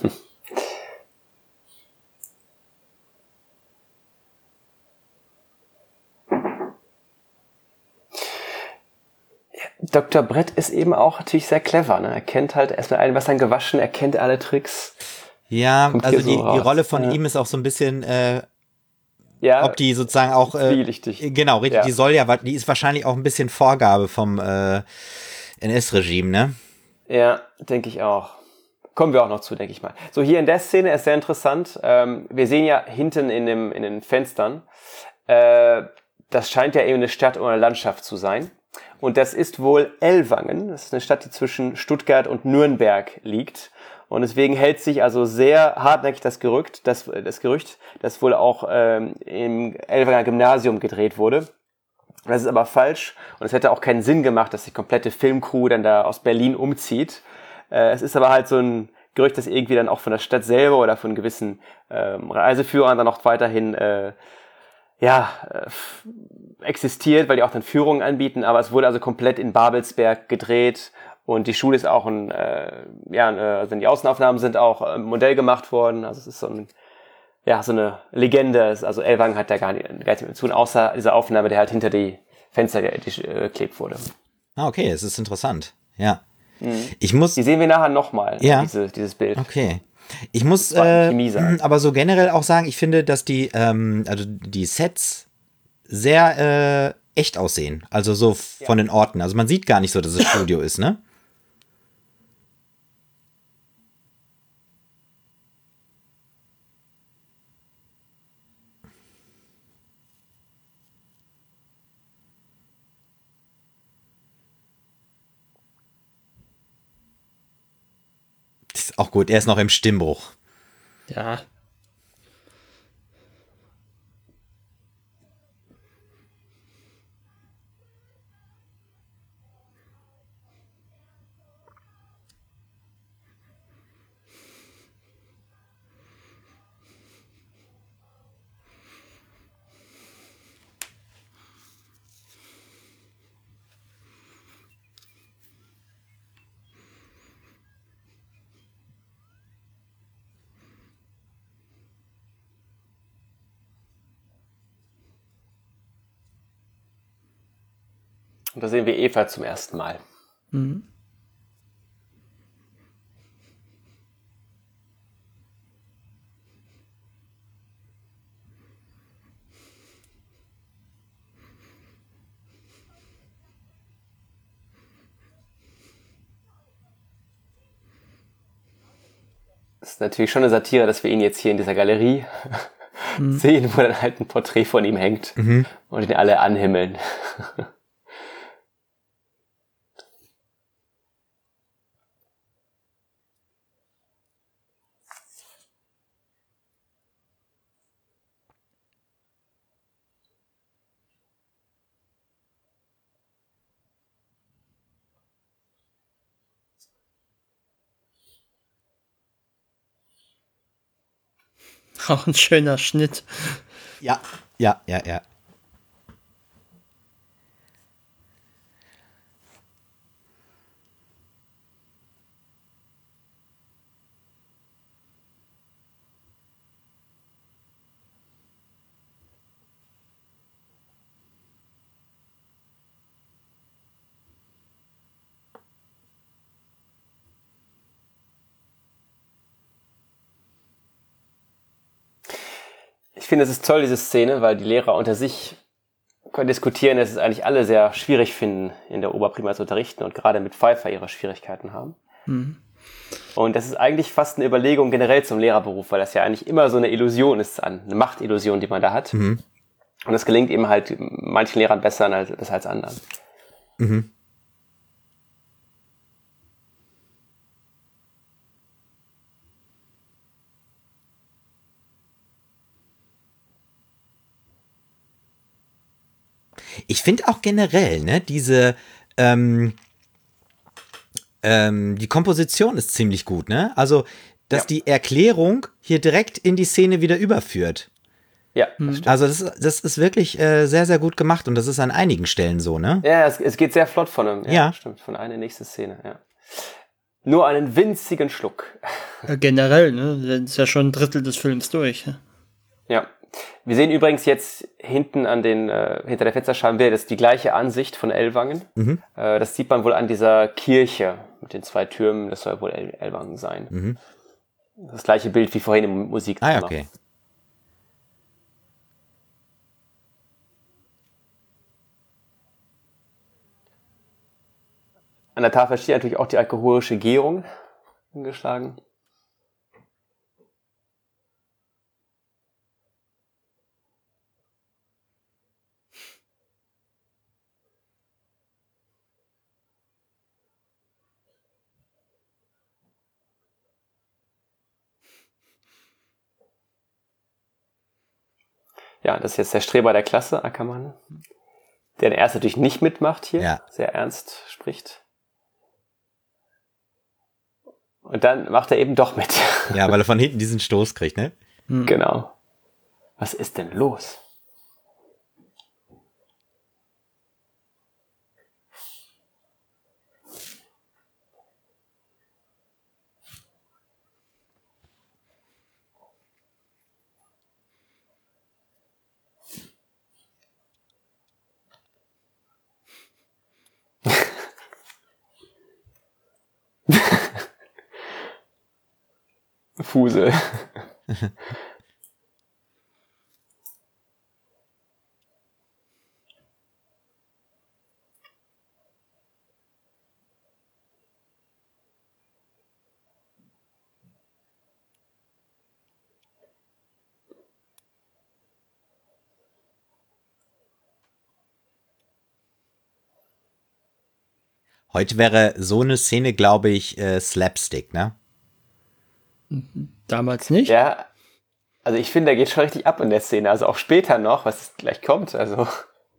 Doktor Brett ist eben auch natürlich sehr clever. Ne? Er kennt halt erstmal ein Wasser gewaschen, er kennt alle Tricks. Ja, Kommt also die, so die Rolle von ja. ihm ist auch so ein bisschen, äh, ja, ob die sozusagen auch, äh, genau, richtig, ja. die soll ja, die ist wahrscheinlich auch ein bisschen Vorgabe vom äh, N S-Regime, ne? Ja, denke ich auch. Kommen wir auch noch zu, denke ich mal. So, hier in der Szene ist sehr interessant. Ähm, wir sehen ja hinten in, dem, in den Fenstern, äh, das scheint ja eben eine Stadt oder eine Landschaft zu sein. Und das ist wohl Ellwangen. Das ist eine Stadt, die zwischen Stuttgart und Nürnberg liegt. Und deswegen hält sich also sehr hartnäckig das Gerücht, das, das Gerücht, das wohl auch ähm, im Ellwanger Gymnasium gedreht wurde. Das ist aber falsch. Und es hätte auch keinen Sinn gemacht, dass die komplette Filmcrew dann da aus Berlin umzieht. Äh, es ist aber halt so ein Gerücht, das irgendwie dann auch von der Stadt selber oder von gewissen ähm, Reiseführern dann auch weiterhin äh, ja, äh, existiert, weil die auch dann Führungen anbieten, aber es wurde also komplett in Babelsberg gedreht und die Schule ist auch ein, äh, ja, also die Außenaufnahmen sind auch ein Modell gemacht worden, also es ist so ein, ja, so eine Legende, also Ellwangen hat da gar, nicht, gar nichts mit zu tun, außer dieser Aufnahme, der halt hinter die Fenster geklebt wurde. Ah, okay, es ist interessant, ja. Mhm. Ich muss, die sehen wir nachher nochmal, ja. diese, dieses Bild. Okay. Ich muss äh, aber so generell auch sagen, ich finde, dass die, ähm, also die Sets sehr äh, echt aussehen. Also so ja. von den Orten. Also man sieht gar nicht so, dass es Studio ist, ne? Das ist auch gut. Er ist noch im Stimmbruch. Ja. Und da sehen wir Eva zum ersten Mal. Mhm. Das ist natürlich schon eine Satire, dass wir ihn jetzt hier in dieser Galerie mhm. sehen, wo dann halt ein Porträt von ihm hängt mhm. und ihn alle anhimmeln. Auch ein schöner Schnitt. Ja, ja, ja, ja. Ich finde, es ist toll, diese Szene, weil die Lehrer unter sich können diskutieren, dass es eigentlich alle sehr schwierig finden, in der Oberprima zu unterrichten und gerade mit Pfeiffer ihre Schwierigkeiten haben. Mhm. Und das ist eigentlich fast eine Überlegung generell zum Lehrerberuf, weil das ja eigentlich immer so eine Illusion ist, eine Machtillusion, die man da hat. Mhm. Und das gelingt eben halt manchen Lehrern besser als, als anderen. Mhm. Ich finde auch generell, ne, diese, ähm, ähm, die Komposition ist ziemlich gut, ne? Also, dass ja. die Erklärung hier direkt in die Szene wieder überführt. Ja, das stimmt. Also das, das ist wirklich äh, sehr, sehr gut gemacht und das ist an einigen Stellen so, ne? Ja, es, es geht sehr flott von einem. Ja, Ja. Stimmt, von einer nächsten Szene, ja. Nur einen winzigen Schluck. Ja, generell, ne? Das ist ja schon ein Drittel des Films durch. Ja. Ja. Wir sehen übrigens jetzt hinten an den, äh, hinter der Fensterscheibe, das ist die gleiche Ansicht von Ellwangen. Mhm. Äh, das sieht man wohl an dieser Kirche mit den zwei Türmen, das soll wohl El- Ellwangen sein. Mhm. Das gleiche Bild wie vorhin im Musikzimmer. Ah, ja, okay. An der Tafel steht natürlich auch die alkoholische Gärung angeschlagen. Ja, das ist jetzt der Streber der Klasse, Ackermann, der erst natürlich nicht mitmacht hier, Ja. sehr ernst spricht. Und dann macht er eben doch mit. Ja, weil er von hinten diesen Stoß kriegt, ne? Genau. Was ist denn los? Fusel. Heute wäre so eine Szene, glaube ich, äh, Slapstick, ne? Damals nicht. Ja, also ich finde, da geht schon richtig ab in der Szene. Also auch später noch, was gleich kommt. Also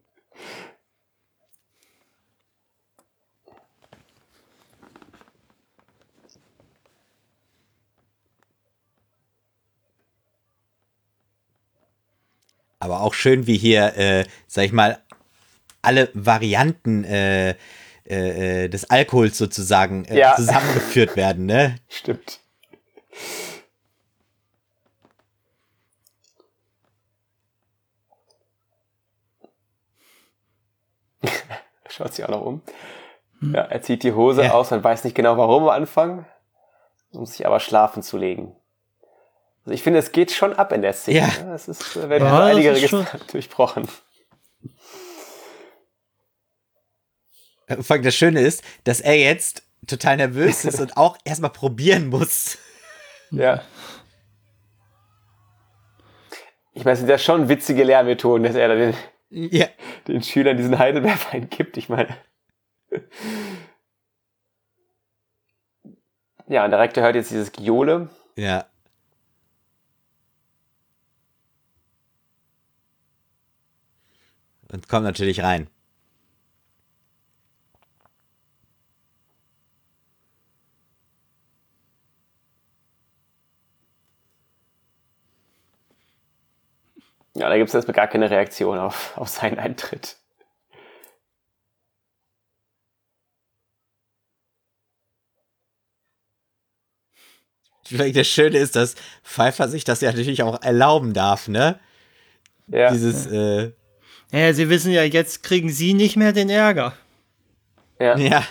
Aber auch schön, wie hier, äh, sag ich mal, alle Varianten äh, äh, äh, des Alkohols sozusagen äh, Ja. zusammengeführt werden, ne? stimmt. Schaut sich auch noch um. Ja, er zieht die Hose Ja. aus und weiß nicht genau, warum am Anfang, um sich aber schlafen zu legen. Also ich finde, es geht schon ab in der Szene. Ja. Ne? Es ist, äh, werden Ja, so das einige ist Register durchbrochen. Vor allem das Schöne ist, dass er jetzt total nervös ist und auch erstmal probieren muss. Ja. Ich meine, es sind ja schon witzige Lehrmethoden, dass er da den, Ja. den Schülern diesen Heidelbeerwein gibt. Ich meine. Ja, und der Rektor hört jetzt dieses Gejohle. Ja. Und kommt natürlich rein. Ja, da gibt es erstmal gar keine Reaktion auf, auf seinen Eintritt. Vielleicht das Schöne ist, dass Pfeiffer sich das ja natürlich auch erlauben darf, ne? Ja. Dieses, äh, Ja, sie wissen ja, jetzt kriegen sie nicht mehr den Ärger. ja. ja.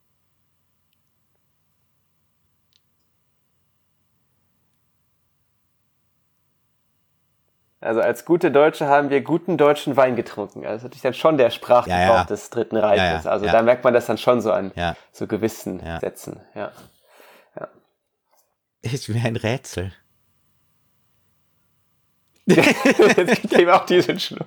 Also als gute Deutsche haben wir guten deutschen Wein getrunken. Also das ist natürlich dann schon der Sprachgebrauch Ja, ja. des Dritten Reiches. Ja, ja, also ja. da merkt man das dann schon so an Ja. so gewissen Ja. Sätzen. Ja. Ist mir ein Rätsel. Jetzt kriegt er eben auch diesen Schluck.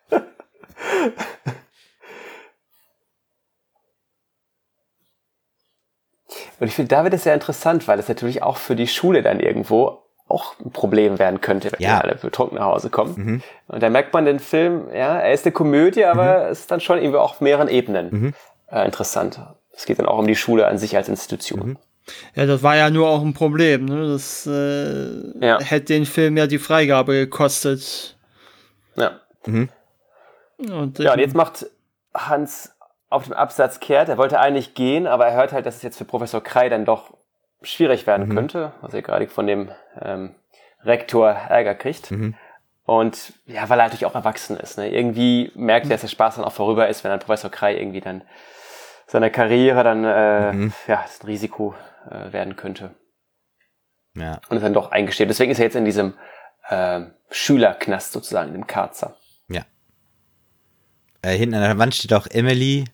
Und ich finde, da wird es sehr interessant, weil es natürlich auch für die Schule dann irgendwo auch ein Problem werden könnte, wenn Ja. die alle betrunken nach Hause kommen. Mhm. Und da merkt man den Film, ja, er ist eine Komödie, aber Mhm. es ist dann schon irgendwie auch auf mehreren Ebenen Mhm. äh, interessant. Es geht dann auch um die Schule an sich als Institution. Mhm. Ja, das war ja nur auch ein Problem. Ne? Das äh, Ja. hätte den Film ja die Freigabe gekostet. Ja. Mhm. Und, Ja, und jetzt macht Hans auf dem Absatz kehrt. Er wollte eigentlich gehen, aber er hört halt, dass es jetzt für Professor Krei dann doch schwierig werden Mhm. könnte, was er gerade von dem ähm, Rektor Ärger kriegt. Mhm. Und ja, weil er natürlich auch erwachsen ist. Ne? Irgendwie merkt er, dass der Spaß dann auch vorüber ist, wenn dann Professor Krei irgendwie dann seine Karriere dann äh, Mhm. ja, ein Risiko äh, werden könnte. Ja. Und es dann doch eingesteht. Deswegen ist er jetzt in diesem äh, Schülerknast sozusagen, in dem Karzer. Ja. Äh, hinten an der Wand steht auch Emily.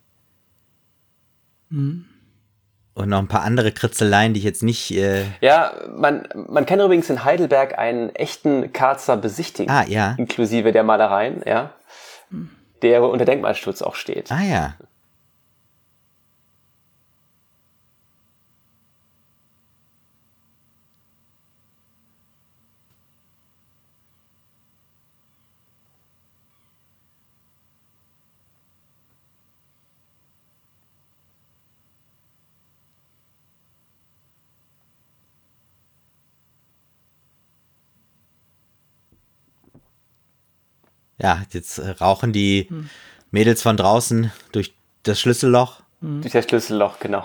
Mhm. Und noch ein paar andere Kritzeleien, die ich jetzt nicht... Äh Ja, man, man kann übrigens in Heidelberg einen echten Karzer besichtigen. ah, ja. Inklusive der Malereien, ja. Der unter Denkmalschutz auch steht. Ah, ja. Ja, jetzt äh, rauchen die Hm. Mädels von draußen durch das Schlüsselloch. Durch das Schlüsselloch, genau.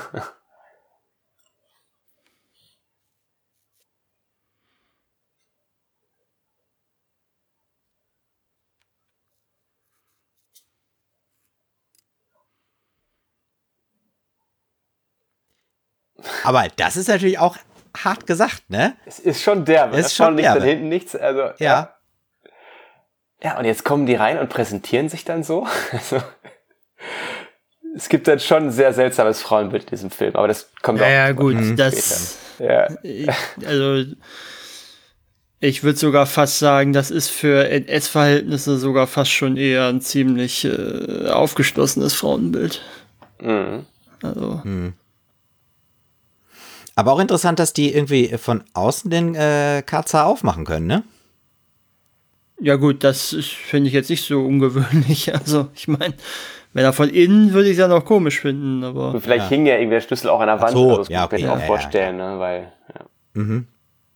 Aber das ist natürlich auch hart gesagt, ne? Es ist schon derbe. Es ist schon vorne nichts, derbe. dann hinten nichts. Also, ja. Ja. Ja, und jetzt kommen die rein und präsentieren sich dann so. Also, es gibt dann schon ein sehr seltsames Frauenbild in diesem Film, aber das kommt Ja, auch ja, gut, Mhm. das, Ja. ich, also, ich würde sogar fast sagen, das ist für N S-Verhältnisse sogar fast schon eher ein ziemlich äh, aufgeschlossenes Frauenbild. Mhm. Also, Hm. Aber auch interessant, dass die irgendwie von außen den äh, Karzer aufmachen können, ne? ja gut, das ist- finde ich jetzt nicht so ungewöhnlich. Also, ich meine, wenn er von innen, würde ich es ja noch komisch finden, aber Und vielleicht Ja. hing ja irgendwie der Schlüssel auch an der Ach Wand. so, also das ja, muss man okay, sich auch ja, ja, vorstellen, ne? Weil, ja. Mhm.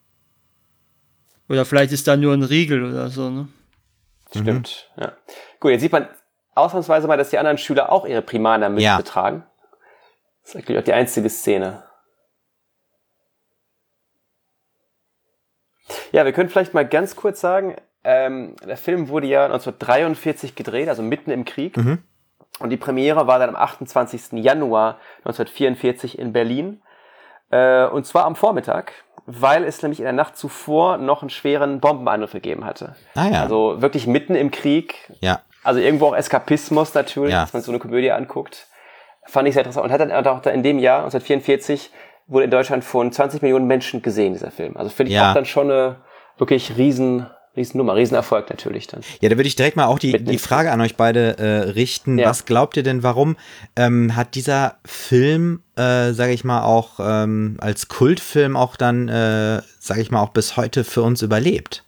oder vielleicht ist da nur ein Riegel oder so, ne? Stimmt, ja. Gut, jetzt sieht man ausnahmsweise mal, dass die anderen Schüler auch ihre Primaner mit Ja. betragen. Das ist eigentlich auch die einzige Szene. Ja, wir können vielleicht mal ganz kurz sagen, ähm, der Film wurde ja neunzehnhundertdreiundvierzig gedreht, also mitten im Krieg. Mhm. Und die Premiere war dann am achtundzwanzigsten Januar neunzehnhundertvierundvierzig in Berlin. Äh, und zwar am Vormittag, weil es nämlich in der Nacht zuvor noch einen schweren Bombenangriff gegeben hatte. Ah ja. Also wirklich mitten im Krieg. ja. Also irgendwo auch Eskapismus natürlich, Ja. dass man so eine Komödie anguckt. Fand ich sehr interessant. Und hat dann auch in dem Jahr, neunzehnhundertvierundvierzig, wurde in Deutschland von zwanzig Millionen Menschen gesehen, dieser Film. Also finde ich Ja. auch dann schon eine wirklich riesen, riesen Nummer, Riesenerfolg natürlich dann. Ja, da würde ich direkt mal auch die, Mitten die im Frage an euch beide äh, richten. Ja. Was glaubt ihr denn, warum ähm, hat dieser Film, äh, sage ich mal, auch ähm, als Kultfilm auch dann, äh, sage ich mal, auch bis heute für uns überlebt?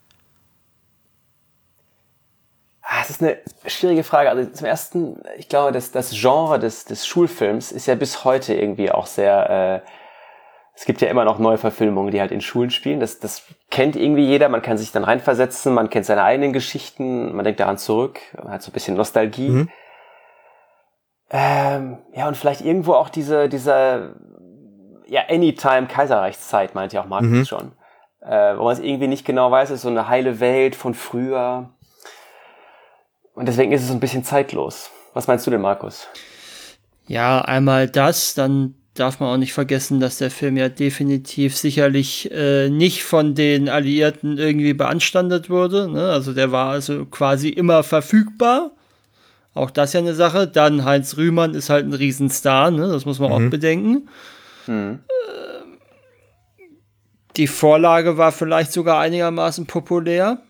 Ah, das ist eine schwierige Frage. Also zum Ersten, ich glaube, dass das Genre des, des Schulfilms ist ja bis heute irgendwie auch sehr, äh, es gibt ja immer noch neue Verfilmungen, die halt in Schulen spielen. Das, das kennt irgendwie jeder, man kann sich dann reinversetzen, man kennt seine eigenen Geschichten, man denkt daran zurück, man hat so ein bisschen Nostalgie. Mhm. Ähm, ja, und vielleicht irgendwo auch diese, diese, ja, Anytime Kaiserreichszeit, meint ja auch Markus Mhm. schon. Äh, wo man es irgendwie nicht genau weiß, ist so eine heile Welt von früher. Und deswegen ist es so ein bisschen zeitlos. Was meinst du denn, Markus? Ja, einmal das, dann darf man auch nicht vergessen, dass der Film ja definitiv sicherlich äh, nicht von den Alliierten irgendwie beanstandet wurde. Ne? Also der war also quasi immer verfügbar. Auch das ja eine Sache. Dann Heinz Rühmann ist halt ein Riesenstar, ne? Das muss man auch bedenken. Hm. Die Vorlage war vielleicht sogar einigermaßen populär.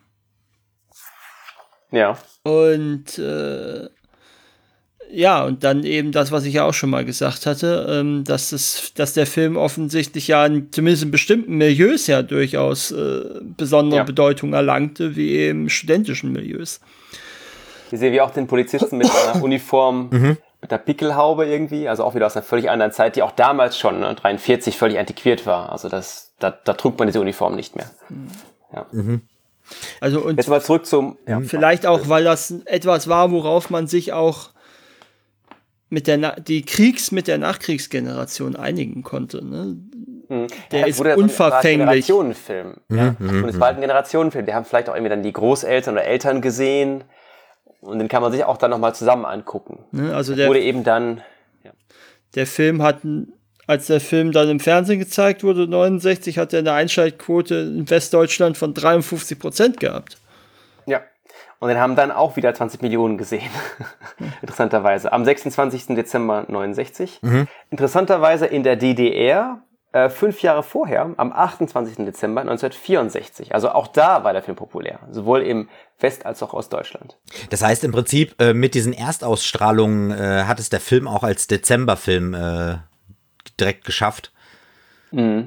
Ja. Und äh, ja, und dann eben das, was ich ja auch schon mal gesagt hatte, ähm, dass, es, dass der Film offensichtlich ja in, zumindest in bestimmten Milieus ja durchaus äh, besondere Ja. Bedeutung erlangte, wie eben studentischen Milieus. Hier sehen wir auch den Polizisten mit einer Uniform, Mhm. mit der Pickelhaube irgendwie, also auch wieder aus einer völlig anderen Zeit, die auch damals schon, ne, dreiundvierzig, völlig antiquiert war. Also das, da, da trug man diese Uniform nicht mehr. Ja. Mhm. Also und jetzt mal zurück zum... Ja, vielleicht auch, weil das etwas war, worauf man sich auch mit der Na- die Kriegs- mit der Nachkriegsgeneration einigen konnte. Ne? Mhm. Der ja, ist wurde unverfänglich. So ein Generationenfilm. Ja. Mhm. Und es war halt ein Generationenfilm. Die haben vielleicht auch irgendwie dann die Großeltern oder Eltern gesehen. Und den kann man sich auch dann nochmal zusammen angucken. Ne? Also der, wurde eben dann... Ja. der Film hat, als der Film dann im Fernsehen gezeigt wurde, neunundsechzig, hat er eine Einschaltquote in Westdeutschland von dreiundfünfzig Prozent gehabt. Ja. Und den haben dann auch wieder zwanzig Millionen gesehen. Interessanterweise. Am sechsundzwanzigsten Dezember neunundsechzig. Mhm. Interessanterweise in der D D R äh, fünf Jahre vorher, am achtundzwanzigsten Dezember neunzehnhundertvierundsechzig. Also auch da war der Film populär. Sowohl im West- als auch Ostdeutschland. Das heißt im Prinzip, äh, mit diesen Erstausstrahlungen äh, hat es der Film auch als Dezemberfilm äh, direkt geschafft. Mhm.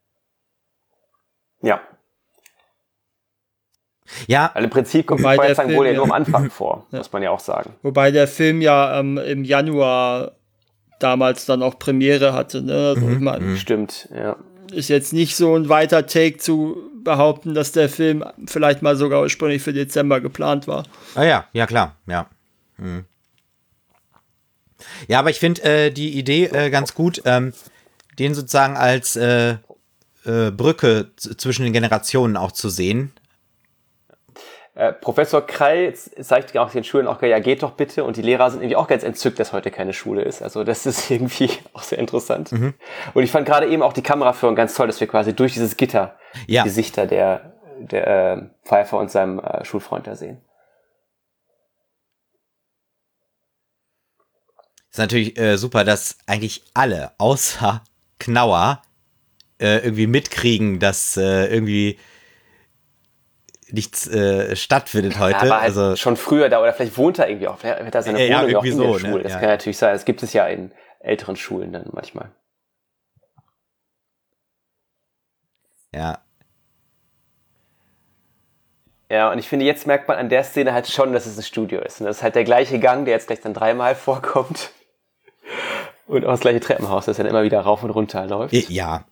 Ja. Ja. Weil im Prinzip kommt Wobei Feuerzangen wohl ja nur am ja. Anfang vor, Ja. muss man ja auch sagen. Wobei der Film ja ähm, im Januar damals dann auch Premiere hatte. Ne? Also Mhm. ich mein, Stimmt, ja. ist jetzt nicht so ein weiter Take zu behaupten, dass der Film vielleicht mal sogar ursprünglich für Dezember geplant war. Ah ja, ja klar, ja. Hm. Ja, aber ich finde äh, die Idee äh, ganz gut, ähm, den sozusagen als äh, äh, Brücke z- zwischen den Generationen auch zu sehen. Äh, Professor Krall zeigt ja auch den Schulen auch, ja, geht doch bitte. Und die Lehrer sind irgendwie auch ganz entzückt, dass heute keine Schule ist. Also das ist irgendwie auch sehr interessant. Mhm. Und ich fand gerade eben auch die Kameraführung ganz toll, dass wir quasi durch dieses Gitter ja. die Gesichter der, der äh, Pfeiffer und seinem äh, Schulfreund da sehen. Ist natürlich äh, super, dass eigentlich alle, außer Knauer, äh, irgendwie mitkriegen, dass äh, irgendwie nichts äh, stattfindet heute. Ja, aber halt also schon früher da, oder vielleicht wohnt er irgendwie auch, vielleicht hat er seine Ja, Wohnung ja, auch in irgendwie der so, Schule. ne? Das Ja. kann natürlich sein. Das gibt es ja in älteren Schulen dann manchmal. ja. Ja, und ich finde, jetzt merkt man an der Szene halt schon, dass es ein Studio ist. Und das ist halt der gleiche Gang, der jetzt gleich dann dreimal vorkommt. Und auch das gleiche Treppenhaus, das dann immer wieder rauf und runter läuft. Ja.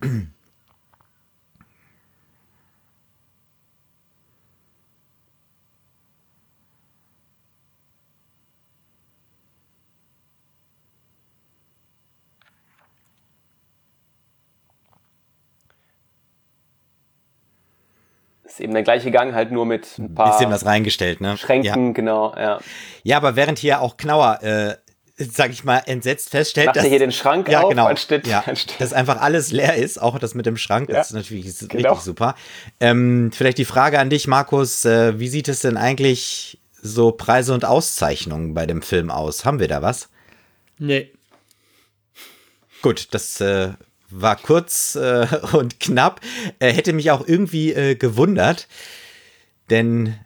Ist eben der gleiche Gang, halt nur mit ein paar Bisschen was reingestellt, ne? Schränken, ja. genau, ja. Ja, aber während hier auch Knauer, äh, sag ich mal, entsetzt feststellt, Macht dass er hier den Schrank ja, auf, genau, anstatt, ja, anstatt dass einfach alles leer ist, auch das mit dem Schrank, das Ja, ist natürlich ist genau. richtig super. Ähm, vielleicht die Frage an dich, Markus, äh, wie sieht es denn eigentlich so Preise und Auszeichnungen bei dem Film aus? Haben wir da was? Nee. Gut, das äh, war kurz äh, und knapp. Äh, hätte mich auch irgendwie äh, gewundert, denn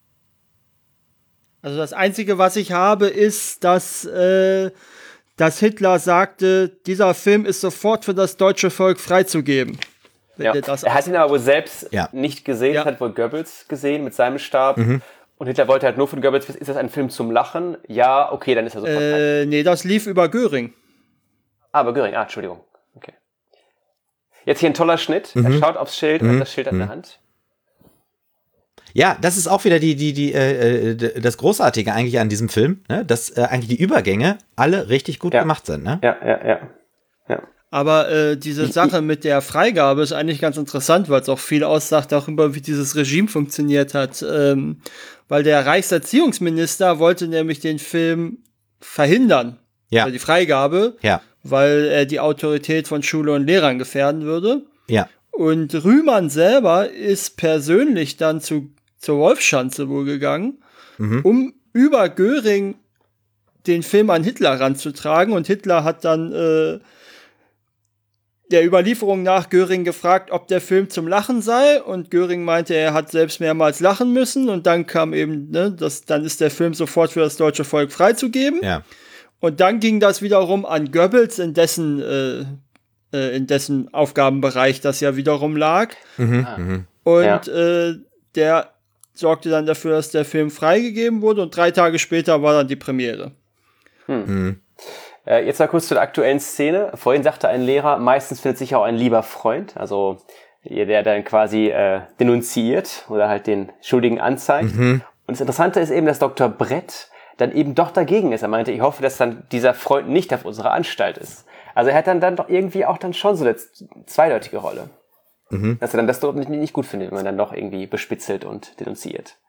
Also das Einzige, was ich habe, ist, dass, äh, dass Hitler sagte, dieser Film ist sofort für das deutsche Volk freizugeben. Ja. Er hat ihn aber wohl selbst ja. nicht gesehen, Ja. hat wohl Goebbels gesehen mit seinem Stab. Mhm. Und Hitler wollte halt nur von Goebbels wissen, ist das ein Film zum Lachen? Ja, okay, dann ist er sofort rein. Äh, nee, das lief über Göring. Ah, aber Göring, ah, Entschuldigung. Okay. Jetzt hier ein toller Schnitt. Mhm. Er schaut aufs Schild und Mhm. hat das Schild an der Hand. ja, das ist auch wieder die, die, die, äh, äh, das Großartige eigentlich an diesem Film, ne? Dass äh, eigentlich die Übergänge alle richtig gut Ja. gemacht sind, ne? Ja, ja, ja. ja. Aber äh, diese Sache mit der Freigabe ist eigentlich ganz interessant, weil es auch viel aussagt darüber, wie dieses Regime funktioniert hat. Ähm, weil der Reichserziehungsminister wollte nämlich den Film verhindern, Ja. also die Freigabe, Ja, weil er die Autorität von Schule und Lehrern gefährden würde. ja. Und Rühmann selber ist persönlich dann zu, zur Wolfschanze wohl gegangen, Mhm. um über Göring den Film an Hitler ranzutragen. Und Hitler hat dann äh, der Überlieferung nach Göring gefragt, ob der Film zum Lachen sei. Und Göring meinte, er hat selbst mehrmals lachen müssen. Und dann kam eben, ne, das, dann ist der Film sofort für das deutsche Volk freizugeben. Ja. Und dann ging das wiederum an Goebbels, in dessen, äh, äh, in dessen Aufgabenbereich das ja wiederum lag. Mhm. Ah. Mhm. Und Ja. äh, der sorgte dann dafür, dass der Film freigegeben wurde. Und drei Tage später war dann die Premiere. Mhm. Äh, jetzt mal kurz zu der aktuellen Szene. Vorhin sagte ein Lehrer, meistens findet sich auch ein lieber Freund. Also der dann quasi äh, denunziert oder halt den Schuldigen anzeigt. Mhm. Und das Interessante ist eben, dass Doktor Brett dann eben doch dagegen ist. Er meinte, ich hoffe, dass dann dieser Freund nicht auf unserer Anstalt ist. Also er hat dann, dann doch irgendwie auch dann schon so eine zweideutige Rolle. Mhm. Dass er dann das dort nicht, nicht gut findet, wenn man dann doch irgendwie bespitzelt und denunziert.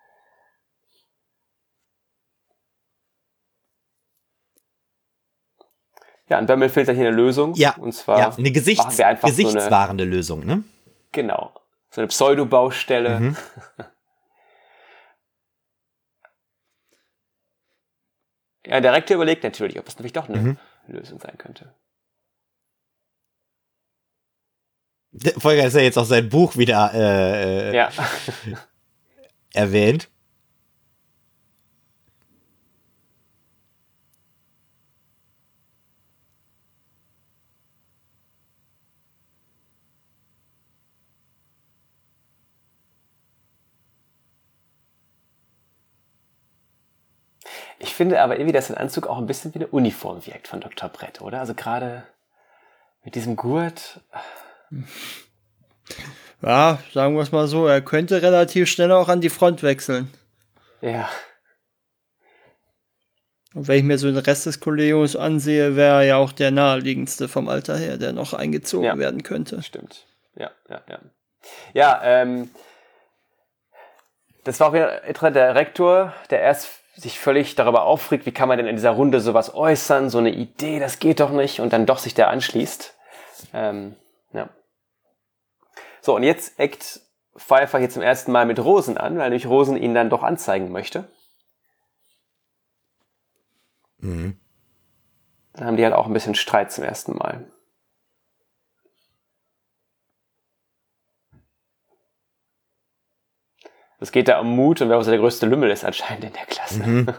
Ja, und Bömmel findet hier eine Lösung. Ja, und zwar ja, eine Gesichts- gesichtswahrende so eine, Lösung, ne? Genau. So eine Pseudo-Baustelle. Mhm. Ja, der Rektor überlegt natürlich, ob es natürlich doch eine mhm. Lösung sein könnte. Der Volker ist ja jetzt auch sein Buch wieder äh, ja. erwähnt. Ich finde aber irgendwie, dass sein Anzug auch ein bisschen wie eine Uniform wirkt von Doktor Brett, oder? Also gerade mit diesem Gurt. Ja, sagen wir es mal so, er könnte relativ schnell auch an die Front wechseln. Ja. Und wenn ich mir so den Rest des Kollegiums ansehe, wäre er ja auch der naheliegendste vom Alter her, der noch eingezogen ja, werden könnte. Stimmt. Ja, ja, ja. Ja, ähm, das war auch wieder der Rektor, der erst sich völlig darüber aufregt, wie kann man denn in dieser Runde sowas äußern, so eine Idee, das geht doch nicht, und dann doch sich der anschließt. Ähm, ja. So, und jetzt eckt Pfeiffer hier zum ersten Mal mit Rosen an, weil nämlich Rosen ihn dann doch anzeigen möchte. Mhm. Dann haben die halt auch ein bisschen Streit zum ersten Mal. Es geht da um Mut und wer auch so der größte Lümmel ist anscheinend in der Klasse. Mhm.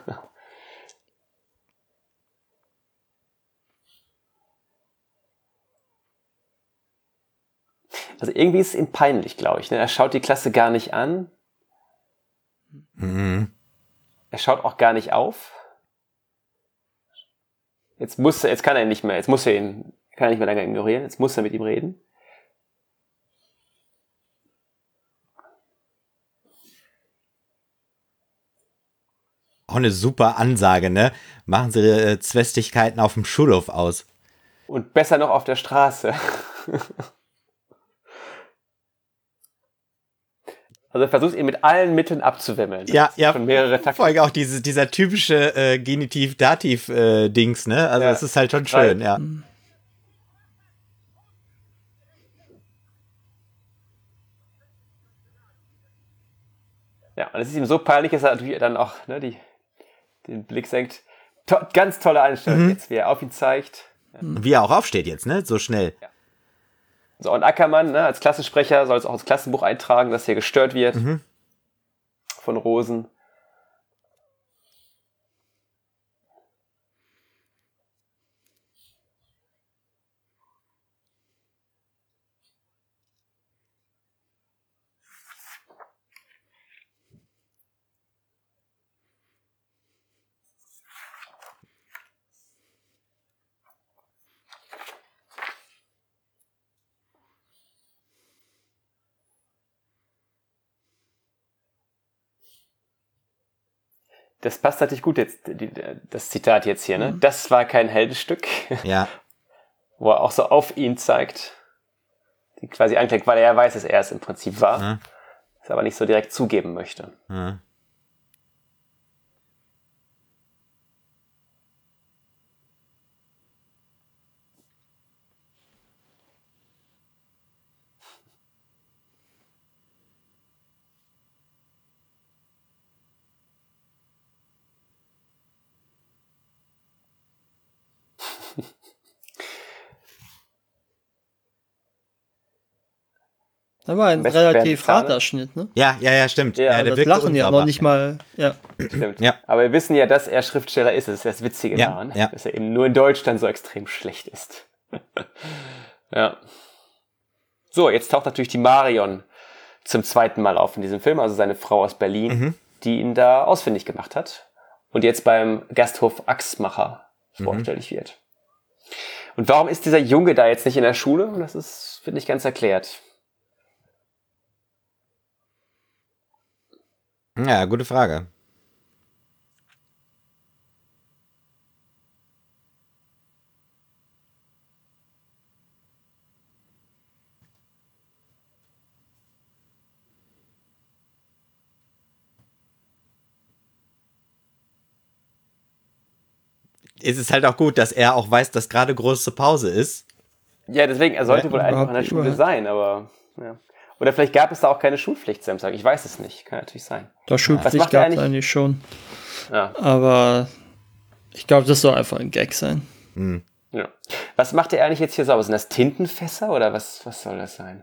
Also irgendwie ist es ihm peinlich, glaube ich. Ne? Er schaut die Klasse gar nicht an. Mhm. Er schaut auch gar nicht auf. Jetzt muss er, jetzt kann er nicht mehr, jetzt muss er ihn, kann er nicht mehr lange ignorieren. Jetzt muss er mit ihm reden. Auch eine super Ansage, ne? Machen Sie äh, Zwistigkeiten auf dem Schulhof aus. Und besser noch auf der Straße. Also er versucht ihn mit allen Mitteln abzuwimmeln. Ja, ja. Schon mehrere Takte. Vor allem auch diese, dieser typische äh, Genitiv-Dativ-Dings, äh, ne? Also ja, das ist halt schon schön, ja. Ja, und es ist ihm so peinlich, dass er natürlich dann auch ne, die, den Blick senkt. To- ganz tolle Einstellung mhm. jetzt, wie er auf ihn zeigt. Und wie er auch aufsteht jetzt, ne? So schnell. Ja. So, und Ackermann, ne, als Klassensprecher, soll es auch ins Klassenbuch eintragen, dass hier gestört wird mhm. von Rosen. Das passt natürlich gut jetzt, die, das Zitat jetzt hier, ne? Mhm. Das war kein Heldenstück. Ja. Wo er auch so auf ihn zeigt. Die quasi anklickt, weil er weiß, dass er es im Prinzip war. Mhm. Das aber nicht so direkt zugeben möchte. Mhm. Das war ein relativ harter Schnitt, ne? Ja, ja, ja, stimmt. Ja, ja, der das lachen ja noch nicht mal. Ja. Stimmt. Ja. Aber wir wissen ja, dass er Schriftsteller ist. Das ist das Witzige ja, daran, ja. dass er eben nur in Deutschland so extrem schlecht ist. Ja. So, jetzt taucht natürlich die Marion zum zweiten Mal auf in diesem Film, also seine Frau aus Berlin, mhm. die ihn da ausfindig gemacht hat und jetzt beim Gasthof Axmacher mhm. vorstellig wird. Und warum ist dieser Junge da jetzt nicht in der Schule? Das ist, finde ich, ganz erklärt. Ja, gute Frage. Es ist halt auch gut, dass er auch weiß, dass gerade große Pause ist. Ja, deswegen, er sollte Ja, wohl einfach überhaupt in der Schule überhaupt. sein, aber ja. Oder vielleicht gab es da auch keine Schulpflicht, Samstag. Ich weiß es nicht. Kann natürlich sein. Doch, Was Schulpflicht macht er gab es eigentlich? eigentlich schon. Ja. Aber ich glaube, das soll einfach ein Gag sein. Hm. Ja. Was macht er eigentlich jetzt hier sauber? Sind das Tintenfässer oder was, was soll das sein?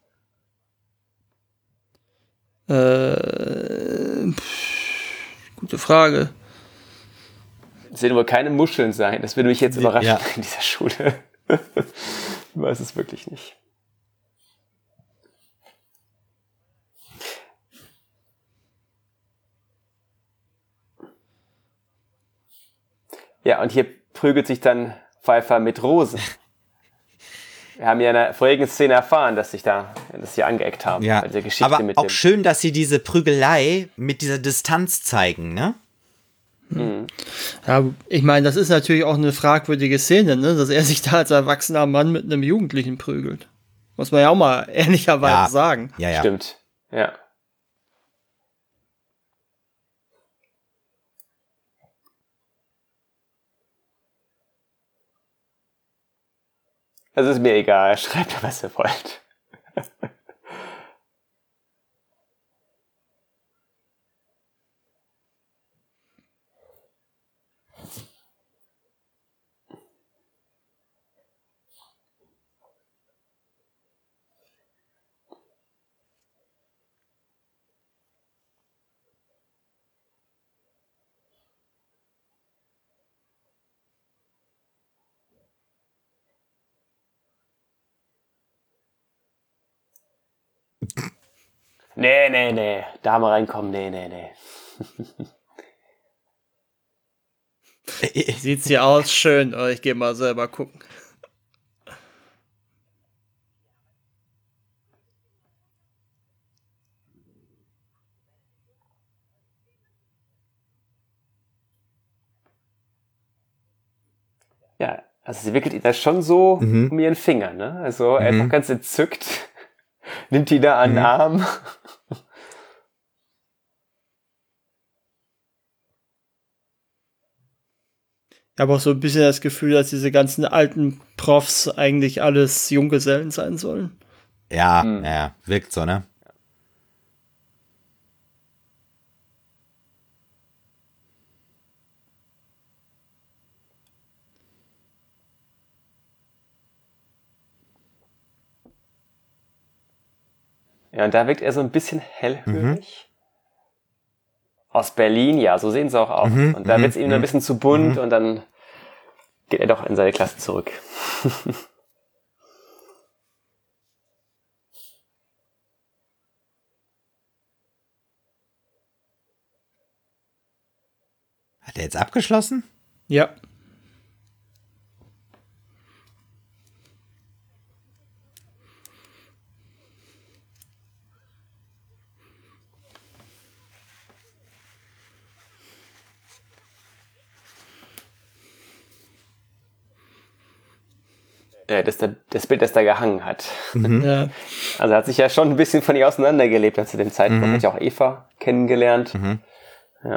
Äh, pff, gute Frage. Es werden wohl keine Muscheln sein. Das würde mich jetzt überraschen Ja. in dieser Schule. Ich weiß es wirklich nicht. Ja, und hier prügelt sich dann Pfeiffer mit Rosen. Wir haben ja in der vorigen Szene erfahren, dass sich da, dass sie angeeckt haben. Ja, Bei dieser Geschichte aber mit auch dem. schön, dass sie diese Prügelei mit dieser Distanz zeigen, ne? Mhm. Ja, ich meine, das ist natürlich auch eine fragwürdige Szene, ne? Dass er sich da als erwachsener Mann mit einem Jugendlichen prügelt. Muss man ja auch mal ehrlicherweise Ja. sagen. Ja, ja. Stimmt. Ja. Es ist mir egal. Schreibt, was ihr wollt. Nee, nee, nee. Da mal reinkommen. Nee, nee, nee. Sieht's hier aus? Schön. Oh, ich gehe mal selber gucken. Ja, also sie wickelt ihn da schon so Mhm. um ihren Finger, ne? Also er ist Mhm. auch ganz entzückt. Nimmt die da an den Mhm. Arm. Ich habe auch so ein bisschen das Gefühl, dass diese ganzen alten Profs eigentlich alles Junggesellen sein sollen. Ja, Hm. ja, ja, wirkt so, ne? Ja, und da wirkt er so ein bisschen hellhörig. Aus Berlin, ja, so sehen sie auch aus. Mhm, Und da mhm, wird es ihm mhm. ein bisschen zu bunt und dann geht er doch in seine Klasse zurück. Hat er jetzt abgeschlossen? Ja. Äh, das, da- das Bild, das da gehangen hat. Ja. Also er hat sich ja schon ein bisschen von ihr auseinandergelebt zu dem Zeitpunkt. Mhm. Hat ja auch Eva kennengelernt. Mhm. Ja.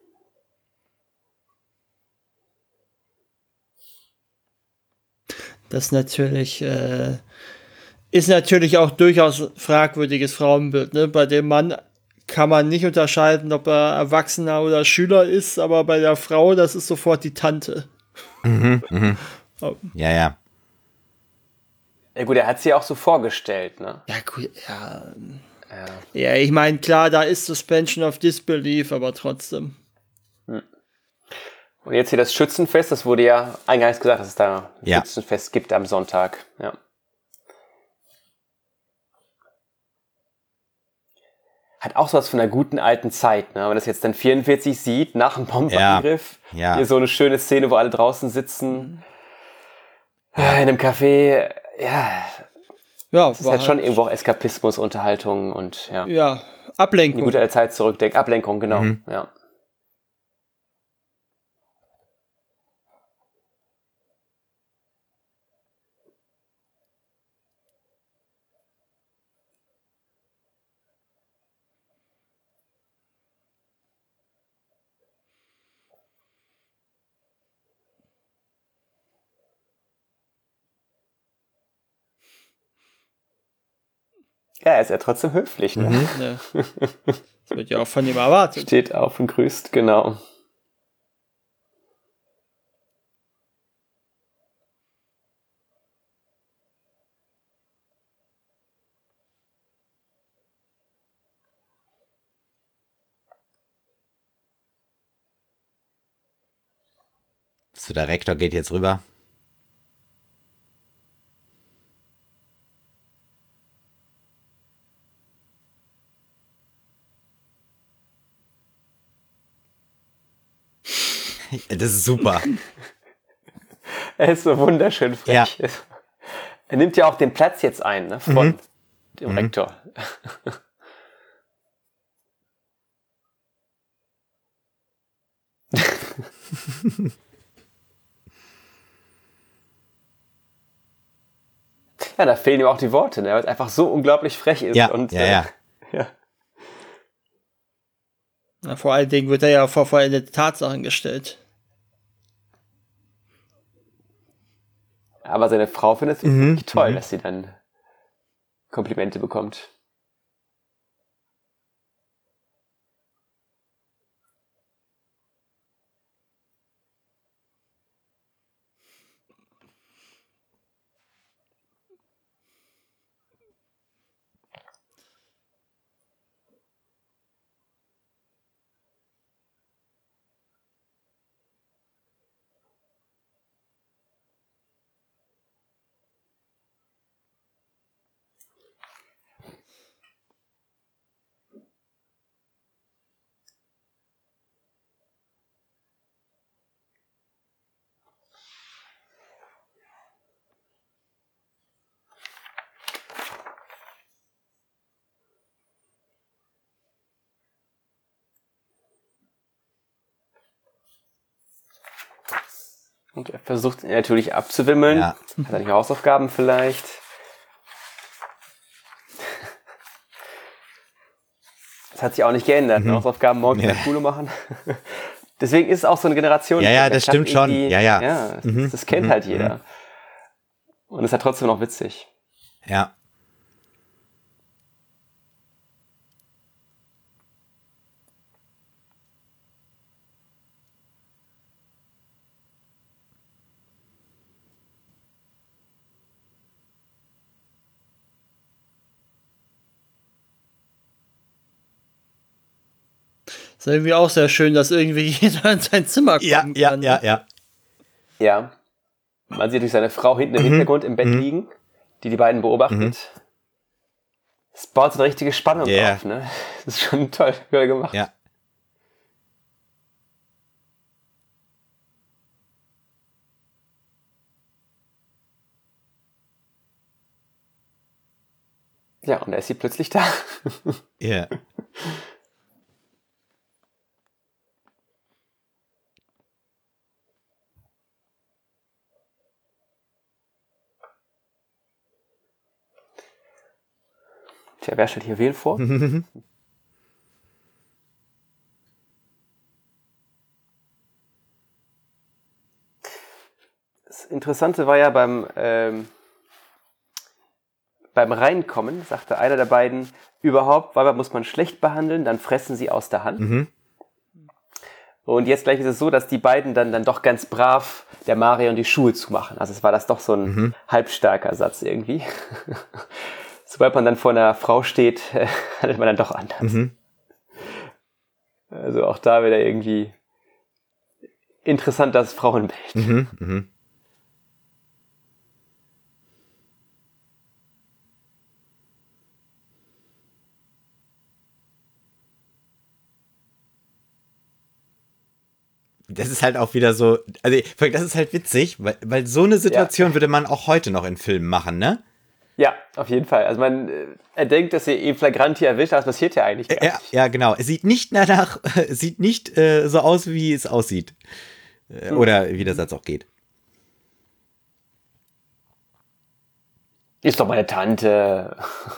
Das natürlich äh, ist natürlich auch durchaus fragwürdiges Frauenbild. Ne? Bei dem Mann kann man nicht unterscheiden, ob er Erwachsener oder Schüler ist, aber bei der Frau, das ist sofort die Tante. Mhm. Mhm. Oh. Ja, ja. Ja gut, er hat sie auch so vorgestellt, ne? Ja, gut, ja. Ja. Ja, ich meine, klar, da ist Suspension of Disbelief, aber trotzdem. Und jetzt hier das Schützenfest, das wurde ja eingangs gesagt, dass es da ein Ja. Schützenfest gibt am Sonntag. Ja. Hat auch sowas von einer guten alten Zeit, ne? Wenn man das jetzt dann vierundvierzig sieht, nach dem Bombenangriff. Ja. Hier so eine schöne Szene, wo alle draußen sitzen. In einem Café. Ja, Ja, es ist halt schon irgendwo auch Eskapismus, Unterhaltung und ja. Ja, Ablenkung. Eine gute Zeit zurückdenken. Ablenkung, genau. Mhm. Ja. Ja, er ist ja trotzdem höflich, ne? Mhm. Ja. Das wird ja auch von ihm erwartet. Steht auf und grüßt, genau. So, der Rektor geht jetzt rüber. Das ist super. Er ist so wunderschön frech. Ja. Er nimmt ja auch den Platz jetzt ein, ne, von mhm. dem mhm. Rektor. Ja, da fehlen ihm auch die Worte, ne, weil es einfach so unglaublich frech ist. Ja, und, ja, äh, ja. ja. Na, vor allen Dingen wird er ja vor vollendete Tatsachen gestellt. Aber seine Frau findet es mhm. wirklich toll, mhm. dass sie dann Komplimente bekommt. Und er versucht ihn natürlich abzuwimmeln. Ja. Hat er nicht Hausaufgaben vielleicht? Das hat sich auch nicht geändert. Mhm. Hausaufgaben morgens ja. in der Schule machen. Deswegen ist es auch so eine Generation. Ja, ja, das stimmt schon. Ja, ja. ja das, mhm. das kennt mhm. halt jeder. Und es ist halt trotzdem noch witzig. Ja. Ist irgendwie auch sehr schön, dass irgendwie jeder in sein Zimmer kommen ja, kann. Ja, ja, ja. Ja. Man sieht durch seine Frau hinten im mhm. Hintergrund im Bett mhm. liegen, die die beiden beobachtet. Mhm. Es baut so eine richtige Spannung yeah. auf, ne? Das ist schon toll, toll gemacht. Ja. Ja, und da ist sie plötzlich da. Ja. Yeah. Tja, wer stellt hier wen vor? Das Interessante war ja beim, ähm, beim Reinkommen, sagte einer der beiden, überhaupt, Weiber muss man schlecht behandeln, dann fressen sie aus der Hand. Mhm. Und jetzt gleich ist es so, dass die beiden dann, dann doch ganz brav der Marion die Schuhe zumachen. Also es war das doch so ein mhm. halbstarker Satz irgendwie. Sobald man dann vor einer Frau steht, handelt man dann doch anders. Mhm. Also auch da wieder irgendwie interessant, das Frauenbild. Mhm, mhm. Das ist halt auch wieder so, also das ist halt witzig, weil, weil so eine Situation ja. würde man auch heute noch in Filmen machen, ne? Ja, auf jeden Fall. Also man, äh, er denkt, dass er ihn flagrant hier erwischt, aber es passiert ja eigentlich gar Ja, nicht. ja, genau. Es sieht nicht danach, sieht nicht äh, so aus, wie es aussieht. Äh, Hm. Oder wie der Satz auch geht. Ist doch meine Tante.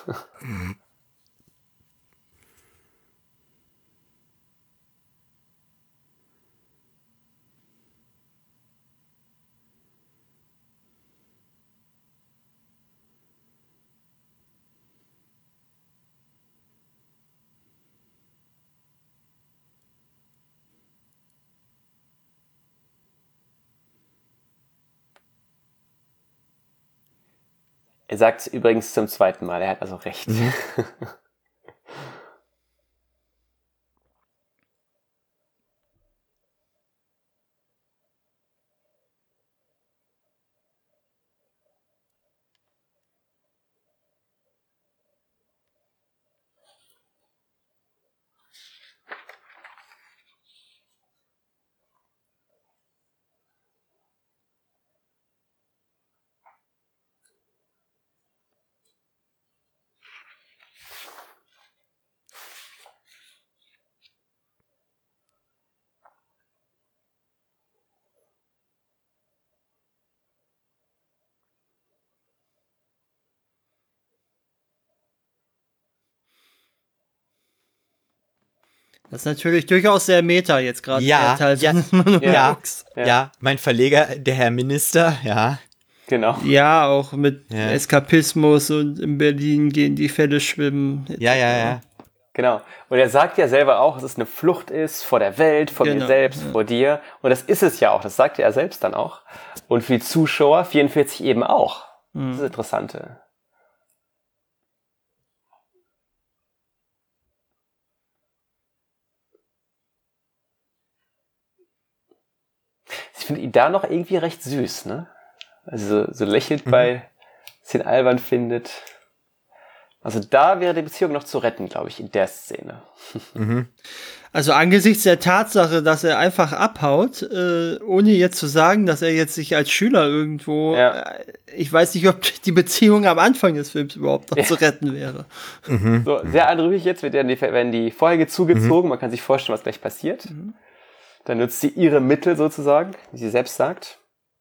Er sagt es übrigens zum zweiten Mal, er hat also recht. Mhm. Das ist natürlich durchaus sehr meta jetzt gerade. Ja, Teil ja, ja, ja, ja, mein Verleger, der Herr Minister, ja. Genau. Ja, auch mit ja. Eskapismus und in Berlin gehen die Fälle schwimmen. Ja, ja, ja. Genau. Und er sagt ja selber auch, dass es eine Flucht ist vor der Welt, vor genau, mir selbst, ja. vor dir. Und das ist es ja auch. Das sagt er selbst dann auch. Und für die Zuschauer vierundvierzig eben auch. Mhm. Das ist das Interessante. Ich finde ihn da noch irgendwie recht süß, ne? Also so, so lächelt mhm. bei, was ihn albern findet. Also da wäre die Beziehung noch zu retten, glaube ich, in der Szene. Mhm. Also angesichts der Tatsache, dass er einfach abhaut, äh, ohne jetzt zu sagen, dass er jetzt sich als Schüler irgendwo, ja. äh, ich weiß nicht, ob die Beziehung am Anfang des Films überhaupt noch ja. zu retten wäre. Mhm. So, sehr anrüchig jetzt, wird die, werden die Vorhänge zugezogen, mhm. man kann sich vorstellen, was gleich passiert. Mhm. Dann nutzt sie ihre Mittel sozusagen, wie sie selbst sagt.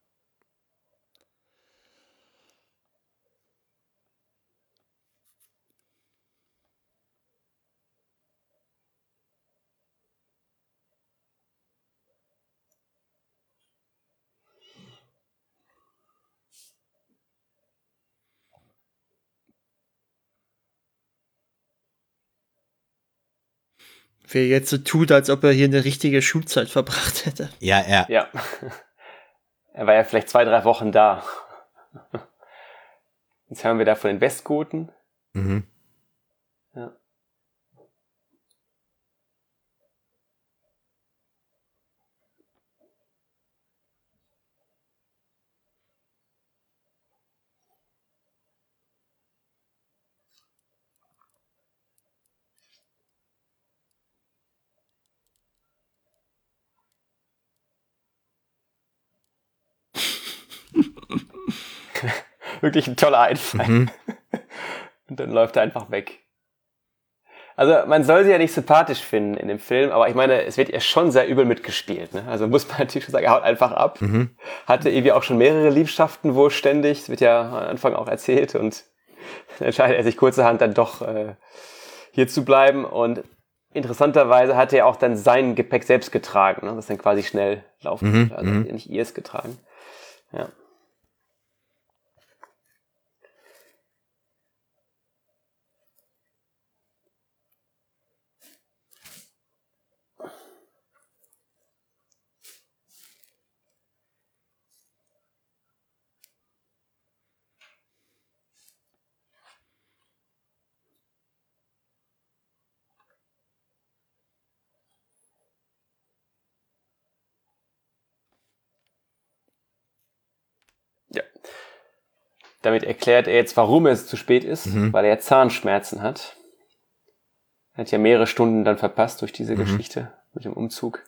Wer jetzt so tut, als ob er hier eine richtige Schulzeit verbracht hätte. Ja, ja. Ja. Er war ja vielleicht zwei, drei Wochen da. Jetzt hören wir da von den Westgoten. Mhm. Ja. Wirklich ein toller Einfall. Mhm. Und dann läuft er einfach weg. Also man soll sie ja nicht sympathisch finden in dem Film, aber ich meine, es wird ihr schon sehr übel mitgespielt. Ne? Also muss man natürlich schon sagen, er haut einfach ab. Mhm. Hatte irgendwie auch schon mehrere Liebschaften wohl ständig. Das wird ja am Anfang auch erzählt. Und dann entscheidet er sich kurzerhand dann doch äh, hier zu bleiben. Und interessanterweise hat er auch dann sein Gepäck selbst getragen. Ne? Das dann quasi schnell laufen mhm. konnte. Also mhm. nicht ihrs getragen. Ja. Ja. Damit erklärt er jetzt, warum es zu spät ist, mhm. weil er Zahnschmerzen hat. Er hat ja mehrere Stunden dann verpasst durch diese mhm. Geschichte mit dem Umzug.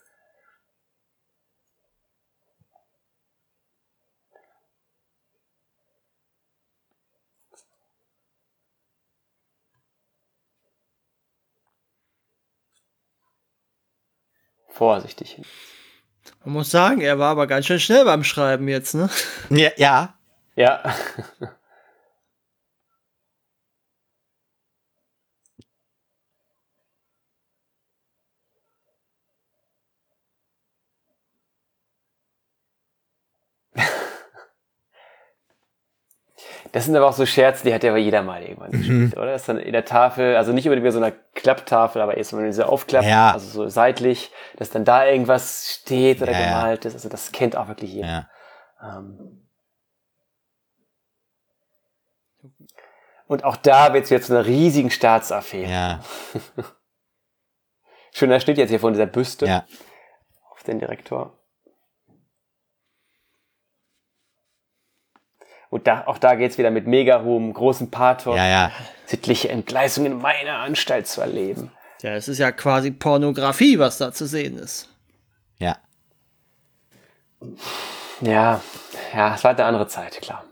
vorsichtig. Man muss sagen, er war aber ganz schön schnell beim Schreiben jetzt, ne? Ja, ja. Ja. Das sind aber auch so Scherze, die hat ja aber jeder mal irgendwann gespielt, mhm. oder? Das ist dann in der Tafel, also nicht unbedingt wie so einer Klapptafel, aber erst wenn man diese aufklappt, ja. also so seitlich, dass dann da irgendwas steht oder ja, gemalt ist. Also das kennt auch wirklich jeder. Ja. Ähm. Und auch da wird es jetzt zu einer riesigen Staatsaffäre. Ja. Schön, da steht jetzt hier von dieser Büste ja. auf den Direktor. Und da, auch da geht's wieder mit mega hohem, großem Pathos, ja, ja. sittliche Entgleisung in meiner Anstalt zu erleben. Ja, es ist ja quasi Pornografie, was da zu sehen ist. Ja. Ja, ja, es war eine andere Zeit, klar.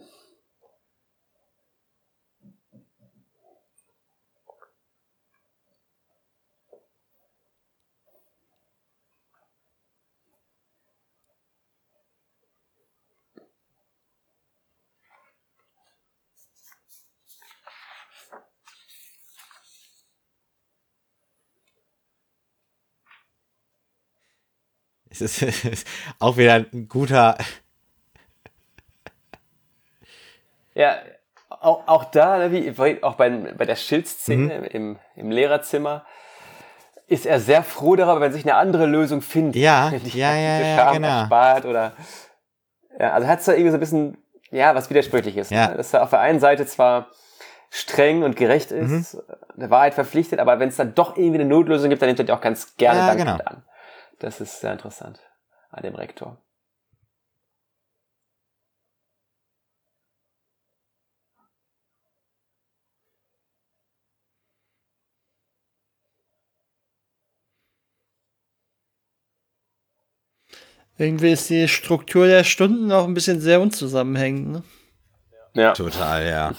Es ist, es ist auch wieder ein guter. Ja, auch, auch da, wie auch bei, bei der Schildszene mhm. im, im Lehrerzimmer, ist er sehr froh darüber, wenn sich eine andere Lösung findet. Ja, die ja, ja, ja, ja, genau. Erspart oder, ja, also hat es da irgendwie so ein bisschen, ja, was Widersprüchliches. Ja. Ne? Dass er auf der einen Seite zwar streng und gerecht ist, mhm. der Wahrheit verpflichtet, aber wenn es dann doch irgendwie eine Notlösung gibt, dann nimmt er die auch ganz gerne ja, dankend genau. an. Das ist sehr interessant an dem Rektor. Irgendwie ist die Struktur der Stunden auch ein bisschen sehr unzusammenhängend, ne? Ja. Total, ja.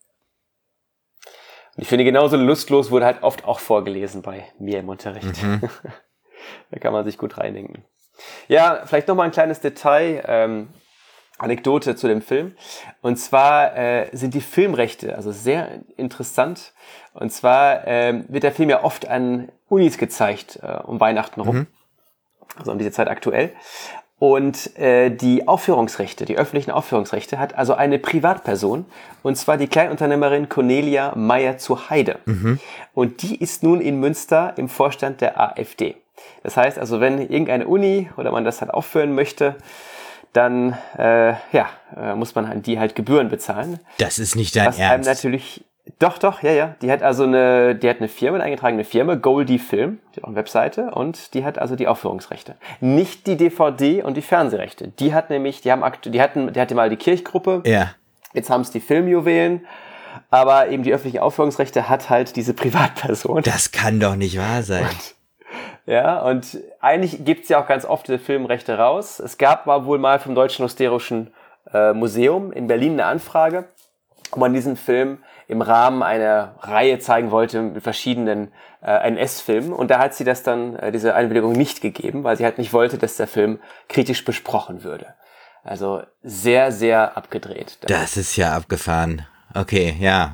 Und ich finde, genauso lustlos wurde halt oft auch vorgelesen bei mir im Unterricht. Mhm. Da kann man sich gut reindenken. Ja, vielleicht nochmal ein kleines Detail, ähm, Anekdote zu dem Film. Und zwar äh, sind die Filmrechte also sehr interessant. Und zwar ähm, wird der Film ja oft an Unis gezeigt, äh, um Weihnachten rum. Mhm. Also um diese Zeit aktuell. Und äh, die Aufführungsrechte, die öffentlichen Aufführungsrechte hat also eine Privatperson, und zwar die Kleinunternehmerin Cornelia Meyer zu Heide. Mhm. Und die ist nun in Münster im Vorstand der AfD. Das heißt also, wenn irgendeine Uni oder man das halt aufführen möchte, dann äh, ja, äh, muss man an die halt Gebühren bezahlen. Das ist nicht dein was Ernst. Einem natürlich, doch, doch, ja, ja. Die hat also eine, die hat eine Firma, eine eingetragene Firma, Goldie Film, die hat auch eine Webseite, und die hat also die Aufführungsrechte. Nicht die D V D und die Fernsehrechte. Die hat nämlich, die haben aktu- die hatten, die hatte mal die Kirchgruppe. Ja. Jetzt haben es die Filmjuwelen. Aber eben die öffentlichen Aufführungsrechte hat halt diese Privatperson. Das kann doch nicht wahr sein. Und, ja, und eigentlich gibt's ja auch ganz oft diese Filmrechte raus. Es gab mal wohl mal vom Deutschen Hysterischen äh, Museum in Berlin eine Anfrage, ob man diesen Film im Rahmen einer Reihe zeigen wollte mit verschiedenen äh, N S-Filmen. Und da hat sie das dann, äh, diese Einwilligung nicht gegeben, weil sie halt nicht wollte, dass der Film kritisch besprochen würde. Also sehr, sehr abgedreht. Das ist ja abgefahren. Okay, ja.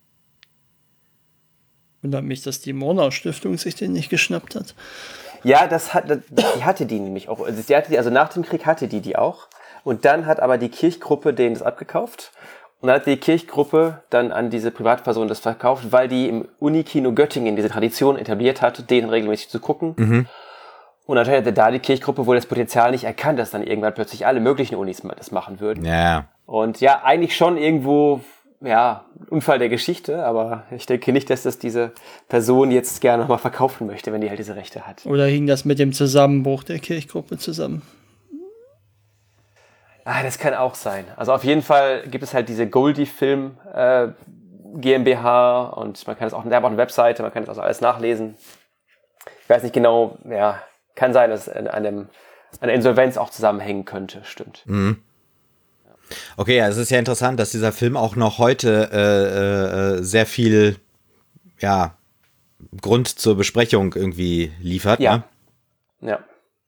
Wundert mich, dass die Murnau-Stiftung sich den nicht geschnappt hat. Ja, das hat, die hatte die nämlich auch. Also, die hatte die, also nach dem Krieg hatte die die auch. Und dann hat aber die Kirchgruppe denen das abgekauft. Und dann hat die Kirchgruppe dann an diese Privatperson das verkauft, weil die im Unikino Göttingen diese Tradition etabliert hat, den regelmäßig zu gucken. Mhm. Und natürlich hatte da die Kirchgruppe wohl das Potenzial nicht erkannt, dass dann irgendwann plötzlich alle möglichen Unis das machen würden. Ja. Und ja, eigentlich schon irgendwo, ja, Unfall der Geschichte, aber ich denke nicht, dass das diese Person jetzt gerne nochmal verkaufen möchte, wenn die halt diese Rechte hat. Oder hing das mit dem Zusammenbruch der Kirchgruppe zusammen? Ah, das kann auch sein. Also auf jeden Fall gibt es halt diese Goldie Film äh, GmbH und man kann es auch, der hat auch eine Webseite, man kann das also alles nachlesen. Ich weiß nicht genau, ja, kann sein, dass es an einem, an der Insolvenz auch zusammenhängen könnte, stimmt. Mhm. Okay, ja, es ist ja interessant, dass dieser Film auch noch heute äh, äh, sehr viel, ja, Grund zur Besprechung irgendwie liefert. Ja. Ne? Ja.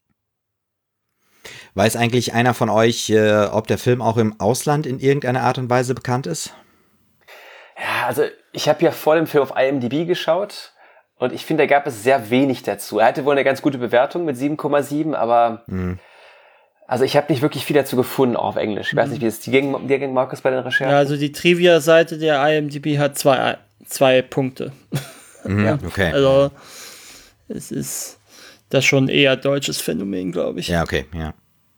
Weiß eigentlich einer von euch, äh, ob der Film auch im Ausland in irgendeiner Art und Weise bekannt ist? Ja, also ich habe ja vor dem Film auf I M D B geschaut und ich finde, da gab es sehr wenig dazu. Er hatte wohl eine ganz gute Bewertung mit sieben Komma sieben, aber mhm. also ich habe nicht wirklich viel dazu gefunden, auch auf Englisch. Ich weiß nicht, wie es dir ging, dir ging, Markus, bei den Recherchen? Ja, also die Trivia-Seite der I M D B hat zwei, zwei Punkte. Mhm, ja, okay. Also es ist das schon eher deutsches Phänomen, glaube ich. Ja, okay, ja.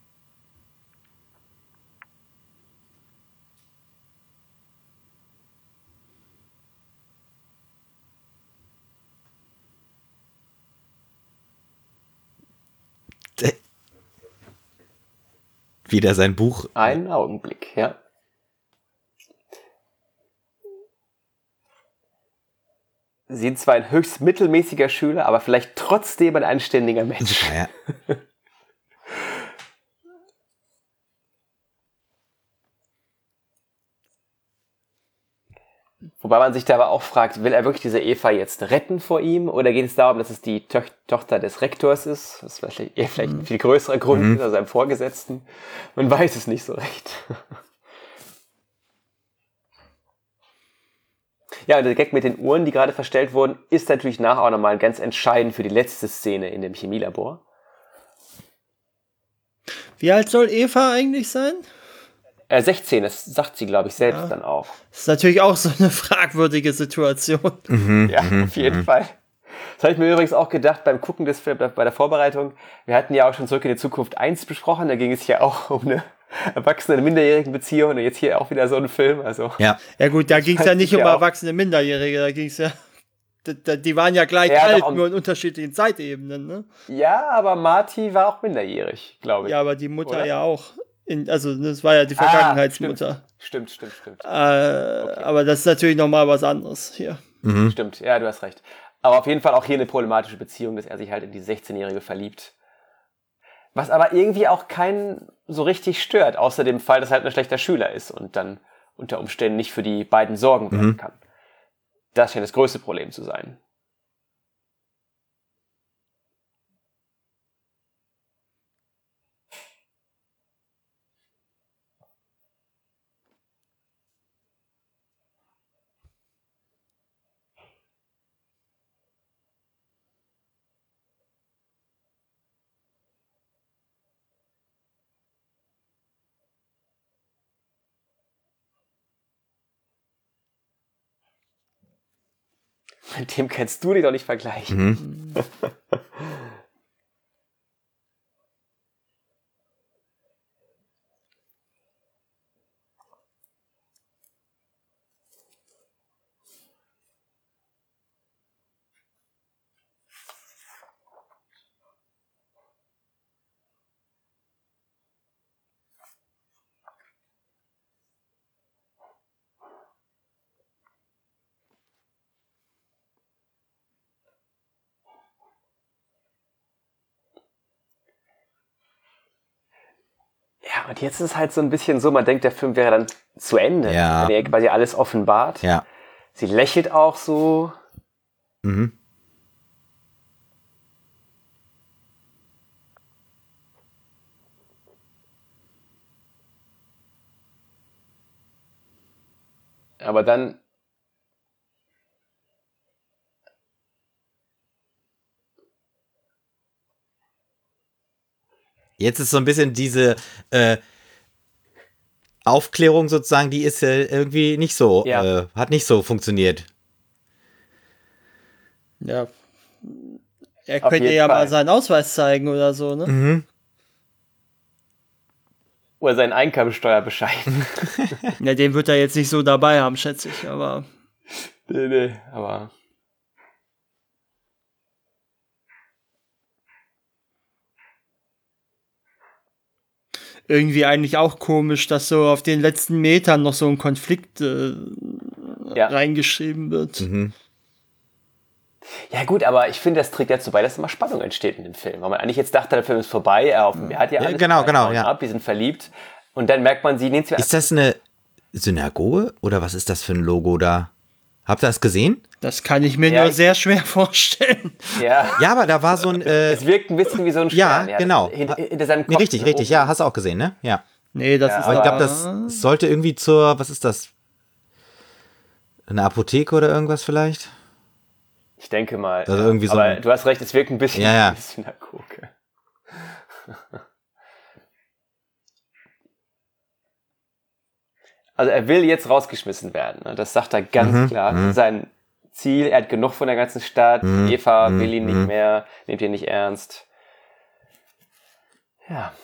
Wieder sein Buch. Einen Augenblick, ja. Sie sind zwar ein höchst mittelmäßiger Schüler, aber vielleicht trotzdem ein anständiger Mensch. Ja. Wobei man sich da aber auch fragt, will er wirklich diese Eva jetzt retten vor ihm? Oder geht es darum, dass es die To- Tochter des Rektors ist? Das ist vielleicht eher vielleicht ein viel größerer Grund, mhm. als seinem Vorgesetzten. Man weiß es nicht so recht. Ja, und der Gag mit den Uhren, die gerade verstellt wurden, ist natürlich nachher auch nochmal ganz entscheidend für die letzte Szene in dem Chemielabor. Wie alt soll Eva eigentlich sein? Äh, sechzehn, das sagt sie, glaube ich, selbst ja. dann auch. Das ist natürlich auch so eine fragwürdige Situation. Mhm, ja, mhm, auf jeden mhm. Fall. Das habe ich mir übrigens auch gedacht beim Gucken des Films, bei der Vorbereitung. Wir hatten ja auch schon Zurück in die Zukunft eins besprochen, da ging es ja auch um eine erwachsene, minderjährigen Beziehung und jetzt hier auch wieder so ein Film. Also, ja. ja gut, da ging es ja nicht um ja erwachsene Minderjährige, da ging es ja, die waren ja gleich ja, alt, nur in unterschiedlichen Zeitebenen. Ne? Ja, aber Marty war auch minderjährig, glaube ich. Ja, aber die Mutter oder? ja auch. In, also das war ja die Vergangenheitsmutter. Ah, stimmt, stimmt, stimmt. stimmt. Äh, okay. Aber das ist natürlich nochmal was anderes hier. Mhm. Stimmt, ja, du hast recht. Aber auf jeden Fall auch hier eine problematische Beziehung, dass er sich halt in die sechzehnjährige verliebt. Was aber irgendwie auch keinen so richtig stört, außer dem Fall, dass er halt ein schlechter Schüler ist und dann unter Umständen nicht für die beiden sorgen werden mhm. kann. Das scheint das größte Problem zu sein. Mit dem kannst du dich doch nicht vergleichen. Mhm. Ja, und jetzt ist es halt so ein bisschen so, man denkt, der Film wäre dann zu Ende. Ja. Wenn er quasi alles offenbart. Ja. Sie lächelt auch so. Mhm. Aber dann jetzt ist so ein bisschen diese äh, Aufklärung sozusagen, die ist äh, irgendwie nicht so, ja. äh, hat nicht so funktioniert. Ja. Er könnte ja Fall. mal seinen Ausweis zeigen oder so, ne? Mhm. Oder seinen Einkommensteuerbescheid. Ja, den wird er jetzt nicht so dabei haben, schätze ich, aber. Nee, nee, aber. Irgendwie eigentlich auch komisch, dass so auf den letzten Metern noch so ein Konflikt äh, ja. reingeschrieben wird. Mhm. Ja gut, aber ich finde, das trägt dazu bei, dass immer Spannung entsteht in dem Film. Weil man eigentlich jetzt dachte, der Film ist vorbei, er, auf, er hat ja alles ja, genau, genau, ja. ab, die sind verliebt und dann merkt man, sie nimmt sie. Ist das eine Synagoge oder was ist das für ein Logo da? Habt ihr das gesehen? Das kann ich mir Ja, nur ich- sehr schwer vorstellen. Ja. Ja, aber da war so ein. Äh, Es wirkt ein bisschen wie so ein Ja, Stern. genau. Hinter, hinter seinem Kopf. nee, richtig, richtig. Ja, hast du auch gesehen, ne? Ja. Nee, das Ja, ist Aber ich da- glaube, das sollte irgendwie zur. Was ist das? Eine Apotheke oder irgendwas vielleicht? Ich denke mal. Also ja. irgendwie so Aber ein- du hast recht, es wirkt ein bisschen Ja, ja. wie Synagoge. Also er will jetzt rausgeschmissen werden. Ne? Das sagt er ganz Mhm, klar. mhm. Sein Ziel, er hat genug von der ganzen Stadt. Mhm, Eva mhm, will ihn nicht mhm. mehr, nimmt ihn nicht ernst. Ja.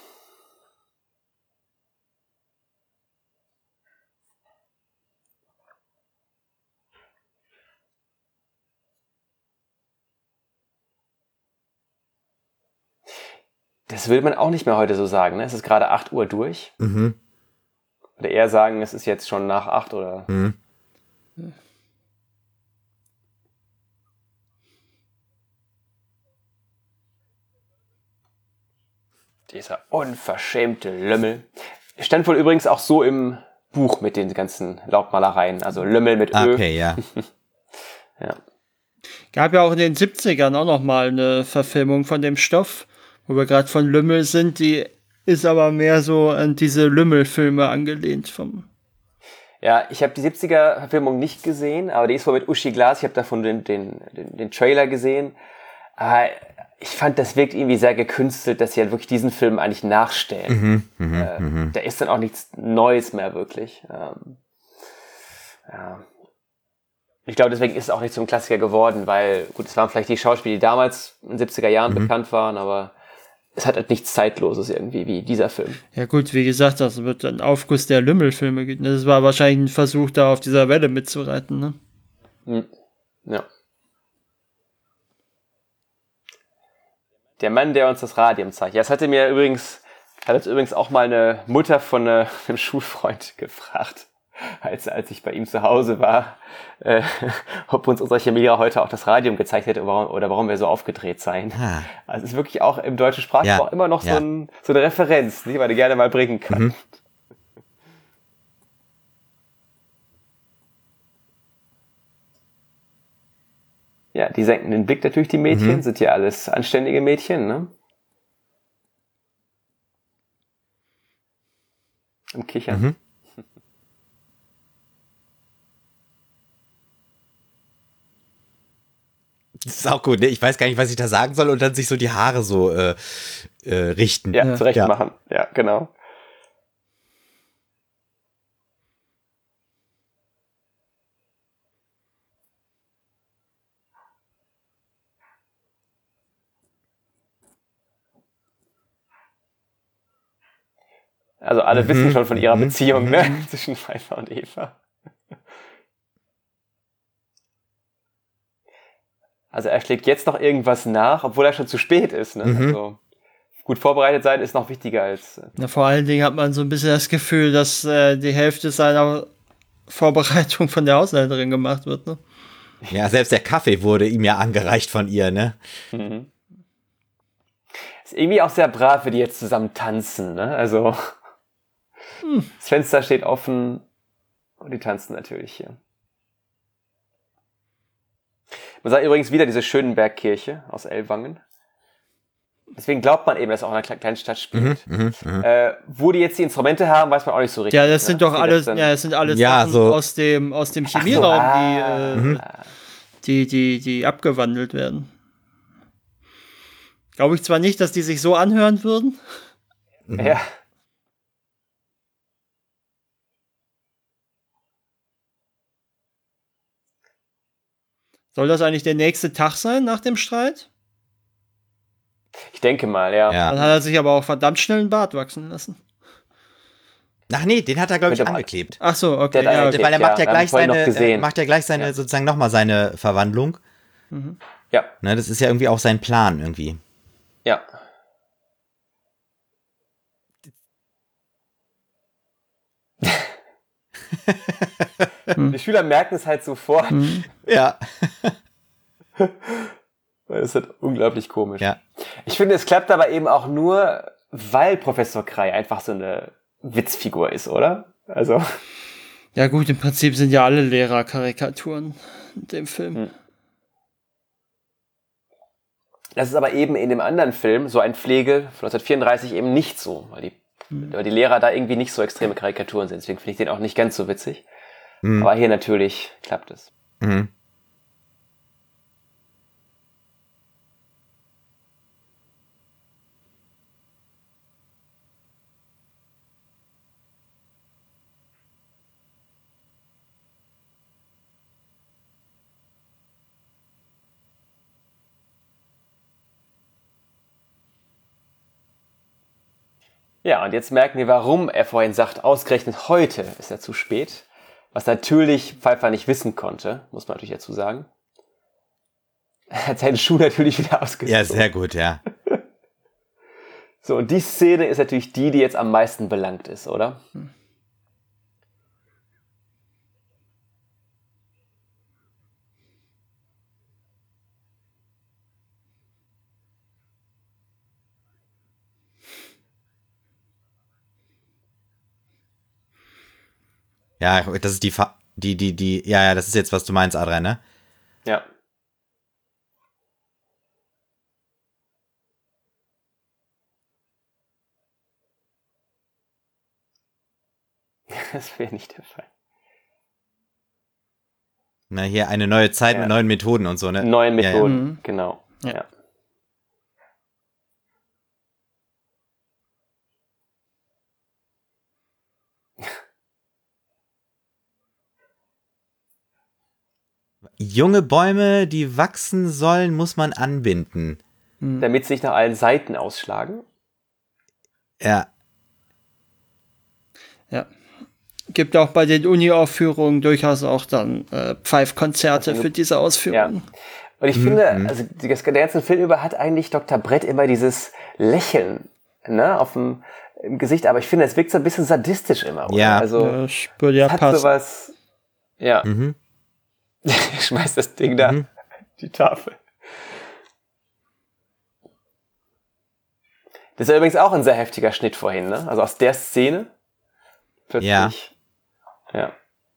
Das will man auch nicht mehr heute so sagen. Ne? Es ist gerade acht Uhr durch. Mhm. Oder eher sagen, es ist jetzt schon nach acht oder. Mhm. Dieser unverschämte Lümmel. Stand wohl übrigens auch so im Buch mit den ganzen Laubmalereien. Also Lümmel mit Ö. Okay, ja. Ja. Gab ja auch in den siebzigern auch noch mal eine Verfilmung von dem Stoff, wo wir gerade von Lümmel sind. Die ist aber mehr so an diese Lümmelfilme angelehnt. Vom Ja, ich habe die siebziger-Verfilmung nicht gesehen, aber die ist wohl mit Uschi Glas. Ich habe davon den, den, den, den Trailer gesehen. Aber ich fand, das wirkt irgendwie sehr gekünstelt, dass sie halt wirklich diesen Film eigentlich nachstellen. Mhm, mh, äh, mh. Da ist dann auch nichts Neues mehr wirklich. Ähm, ja. Ich glaube, deswegen ist es auch nicht zum Klassiker geworden, weil, gut, es waren vielleicht die Schauspieler, die damals in den siebziger Jahren Mhm. bekannt waren, aber es hat halt nichts Zeitloses irgendwie, wie dieser Film. Ja gut, wie gesagt, das wird ein Aufguss der Lümmelfilme. geben. Das war wahrscheinlich ein Versuch, da auf dieser Welle mitzureiten. Ne? Hm. Ja. Der Mann, der uns das Radium zeigt. Ja, das hatte mir übrigens, hat jetzt übrigens auch mal eine Mutter von äh, einem Schulfreund gefragt, als, als ich bei ihm zu Hause war, äh, ob uns unser Chemielehrer heute auch das Radium gezeigt hätte oder warum, oder warum wir so aufgedreht seien. Ah. Also es ist wirklich auch im deutschen Sprachgebrauch Ja, immer noch ja. so, ein, so eine Referenz, die man gerne mal bringen kann. Mhm. Ja, die senken den Blick natürlich, die Mädchen, Mhm. sind ja alles anständige Mädchen, ne? Im Kichern. Mhm. Das ist auch gut, ne? Ich weiß gar nicht, was ich da sagen soll und dann sich so die Haare so äh, äh, richten. Ja, Ja. zurecht Ja. machen. Ja, genau. Also alle wissen schon von ihrer mhm, Beziehung, ne? Zwischen Pfeiffer und Eva. Also er schlägt jetzt noch irgendwas nach, obwohl er schon zu spät ist, ne? Mhm. Also gut vorbereitet sein ist noch wichtiger als. äh, Na, vor allen Dingen hat man so ein bisschen das Gefühl, dass äh, die Hälfte seiner Vorbereitung von der Haushälterin gemacht wird. Ne? Ja, selbst der Kaffee wurde ihm ja angereicht von ihr, ne? Mhm. Ist irgendwie auch sehr brav, wie die jetzt zusammen tanzen, ne? Also das Fenster steht offen und die tanzen natürlich hier. Man sagt übrigens wieder diese Schönenbergkirche aus Ellwangen. Deswegen glaubt man eben, dass es auch in einer kle- kleinen Stadt spielt. Mhm, mhm. Äh, wo die jetzt die Instrumente haben, weiß man auch nicht so richtig. Ja, das ne? sind doch Wie alles, das dann- ja, das sind alles Ja, Sachen so- aus dem aus dem Ach so, Chemieraum, ah, die, äh, die, die, die abgewandelt werden. Glaube ich zwar nicht, dass die sich so anhören würden. Ja. Soll das eigentlich der nächste Tag sein nach dem Streit? Ich denke mal, ja. Ja. Dann hat er sich aber auch verdammt schnell einen Bart wachsen lassen. Ach nee, den hat er, glaube ich, Mit dem- angeklebt. Ach so, okay. Der hat Ja, angeklebt. okay. Weil er macht ja, ja, gleich hab ich vorhin noch seine, äh, gesehen. macht ja gleich seine, Ja. sozusagen nochmal seine Verwandlung. Ja, Ne, das ist ja irgendwie auch sein Plan irgendwie. ja. Die Schüler merken es halt sofort, Mhm. Ja. weil es ist halt unglaublich komisch. Ja. Ich finde, es klappt aber eben auch nur, weil Professor Krei einfach so eine Witzfigur ist, oder? Also, Ja gut, im Prinzip sind ja alle Lehrer Karikaturen in dem Film. Hm. Das ist aber eben in dem anderen Film, so ein Pflege von neunzehnhundertvierunddreißig, eben nicht so, weil die, hm. weil die Lehrer da irgendwie nicht so extreme Karikaturen sind. Deswegen finde ich den auch nicht ganz so witzig. Hm. Aber hier natürlich klappt es. Mhm. Ja, und jetzt merken wir, warum er vorhin sagt, ausgerechnet heute ist er zu spät. Was natürlich Pfeiffer nicht wissen konnte, muss man natürlich dazu sagen. Er hat seinen Schuh natürlich wieder ausgezogen. Ja, sehr gut, ja. So, und die Szene ist natürlich die, die jetzt am meisten belangt ist, oder? Hm. Ja, das ist die, Fa- die, die, die, ja, ja, das ist jetzt, was du meinst, Adrian, ne? Ja. Das wäre nicht der Fall. Na, hier eine neue Zeit ja. mit neuen Methoden und so, ne? Neuen Methoden, ja, ja. genau. Ja. ja. Junge Bäume, die wachsen sollen, muss man anbinden. Damit sie nicht nach allen Seiten ausschlagen. Ja. Ja. Gibt auch bei den Uni-Aufführungen durchaus auch dann äh, Pfeifkonzerte für diese Ausführungen. Ja. Und ich mhm. finde, also der ganze Film über hat eigentlich Doktor Brett immer dieses Lächeln, ne, auf dem im Gesicht, aber ich finde, es wirkt so ein bisschen sadistisch immer, oder? Ja. Also, ja, ich würde ja hat passen. sowas, ja. Mhm. Ich schmeiß das Ding da, mhm. die Tafel. Das ist ja übrigens auch ein sehr heftiger Schnitt vorhin, ne? Also aus der Szene. Plötzlich. Ja. Ja.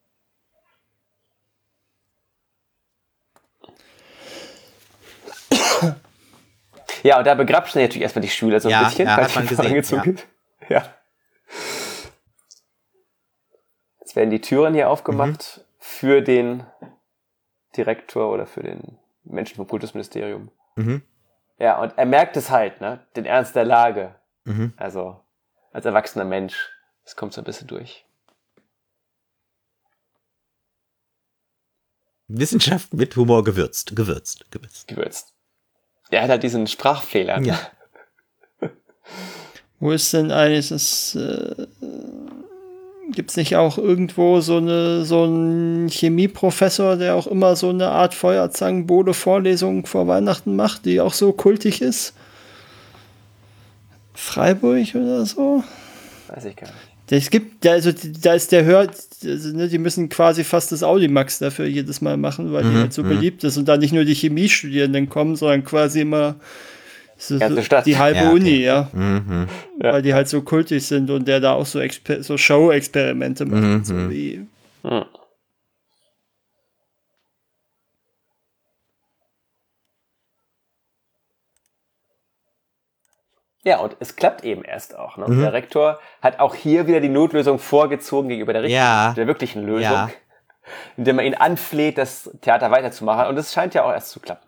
Ja, und da begrapschen natürlich erstmal die Schüler so ein ja, bisschen, ja, weil hat man die gesehen, angezogen ja. ja. Jetzt werden die Türen hier aufgemacht mhm. für den Direktor oder für den Menschen vom Kultusministerium. Mhm. Ja, und er merkt es halt, ne, den Ernst der Lage. Mhm. Also, als erwachsener Mensch, das kommt so ein bisschen durch. Wissenschaft mit Humor gewürzt, gewürzt, gewürzt. Gewürzt. Er hat halt diesen Sprachfehler. Ja. Wo ist denn eigentlich das, äh, gibt's nicht auch irgendwo so eine, so einen Chemieprofessor, der auch immer so eine Art Feuerzangenbowle-Vorlesung vor Weihnachten macht, die auch so kultig ist? Freiburg oder so? Weiß ich gar nicht. Es gibt, also da ist der hört, also, ne, die müssen quasi fast das Audimax dafür jedes Mal machen, weil mhm, die halt so mhm. beliebt ist und da nicht nur die Chemiestudierenden kommen, sondern quasi immer so, die halbe ja, okay. Uni, ja. Mhm. Weil die halt so kultig sind und der da auch so, Exper- so Show-Experimente macht, mhm. so wie. Mhm. Ja, und es klappt eben erst auch. Ne? Mhm. Der Rektor hat auch hier wieder die Notlösung vorgezogen gegenüber der, ja. der wirklichen Lösung, ja. indem er ihn anfleht, das Theater weiterzumachen. Und es scheint ja auch erst zu klappen.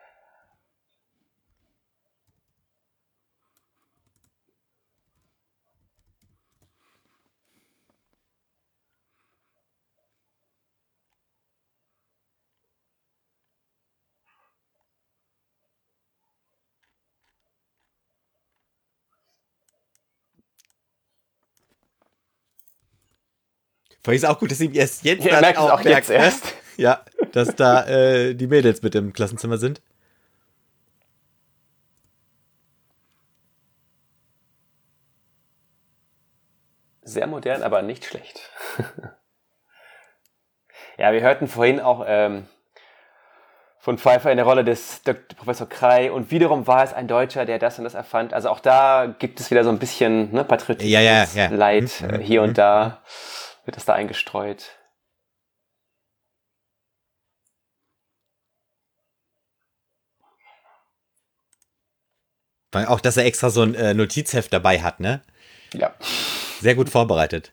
Fand ich es auch gut, dass ihm erst jetzt ja, merkt es auch merkt, jetzt erst. Ja, dass da äh, die Mädels mit im Klassenzimmer sind. Sehr modern, aber nicht schlecht. Ja, wir hörten vorhin auch ähm, von Pfeiffer in der Rolle des Doktor Professor Krei und wiederum war es ein Deutscher, der das und das erfand. Also auch da gibt es wieder so ein bisschen ne, Patriotismus, ja, ja, ja. Leid mhm, äh, hier mhm, und da. wird das da eingestreut. Auch, dass er extra so ein äh, Notizheft dabei hat, ne? Ja. Sehr gut vorbereitet.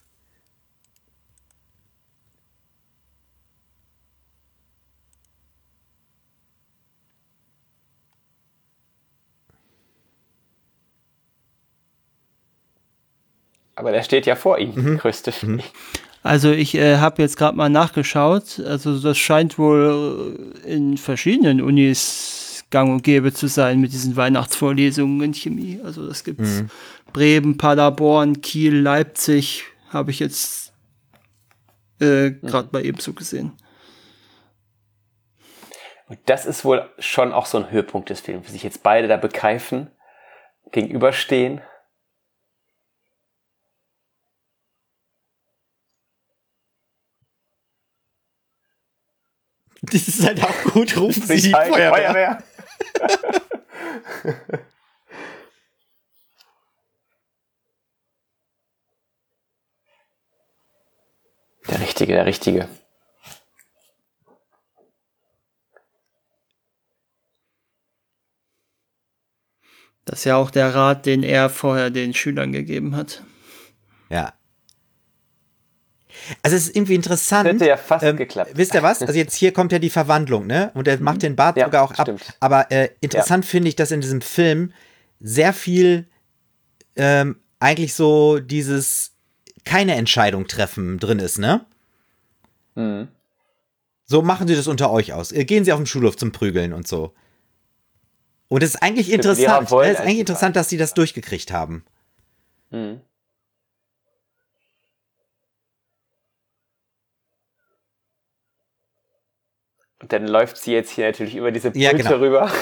Aber der steht ja vor ihm, mhm. größte mhm. Also ich äh, habe jetzt gerade mal nachgeschaut. Also das scheint wohl in verschiedenen Unis gang und gäbe zu sein mit diesen Weihnachtsvorlesungen in Chemie. Also das gibt's mhm. Bremen, Paderborn, Kiel, Leipzig, habe ich jetzt äh, gerade mhm. mal ebenso gesehen. Und das ist wohl schon auch so ein Höhepunkt des Films, wie sich jetzt beide da bekeifen, gegenüberstehen. Das ist halt auch gut, rufen Sie die Feuerwehr. Feuerwehr. Der Richtige, der Richtige. Das ist ja auch der Rat, den er vorher den Schülern gegeben hat. Ja. Also es ist irgendwie interessant. Hätte ja fast ähm, geklappt. Wisst ihr was? Also jetzt hier kommt ja die Verwandlung, ne? Und er mhm. macht den Bart ja, sogar auch stimmt. ab. Aber äh, interessant ja. finde ich, dass in diesem Film sehr viel ähm, eigentlich so dieses keine Entscheidung treffen drin ist, ne? Mhm. So machen sie das unter euch aus. Gehen sie auf den Schulhof zum Prügeln und so. Und es ist eigentlich stimmt, interessant. Es ist eigentlich interessant, dass sie das durchgekriegt haben. Mhm. Und dann läuft sie jetzt hier natürlich über diese Brücke ja, genau. rüber.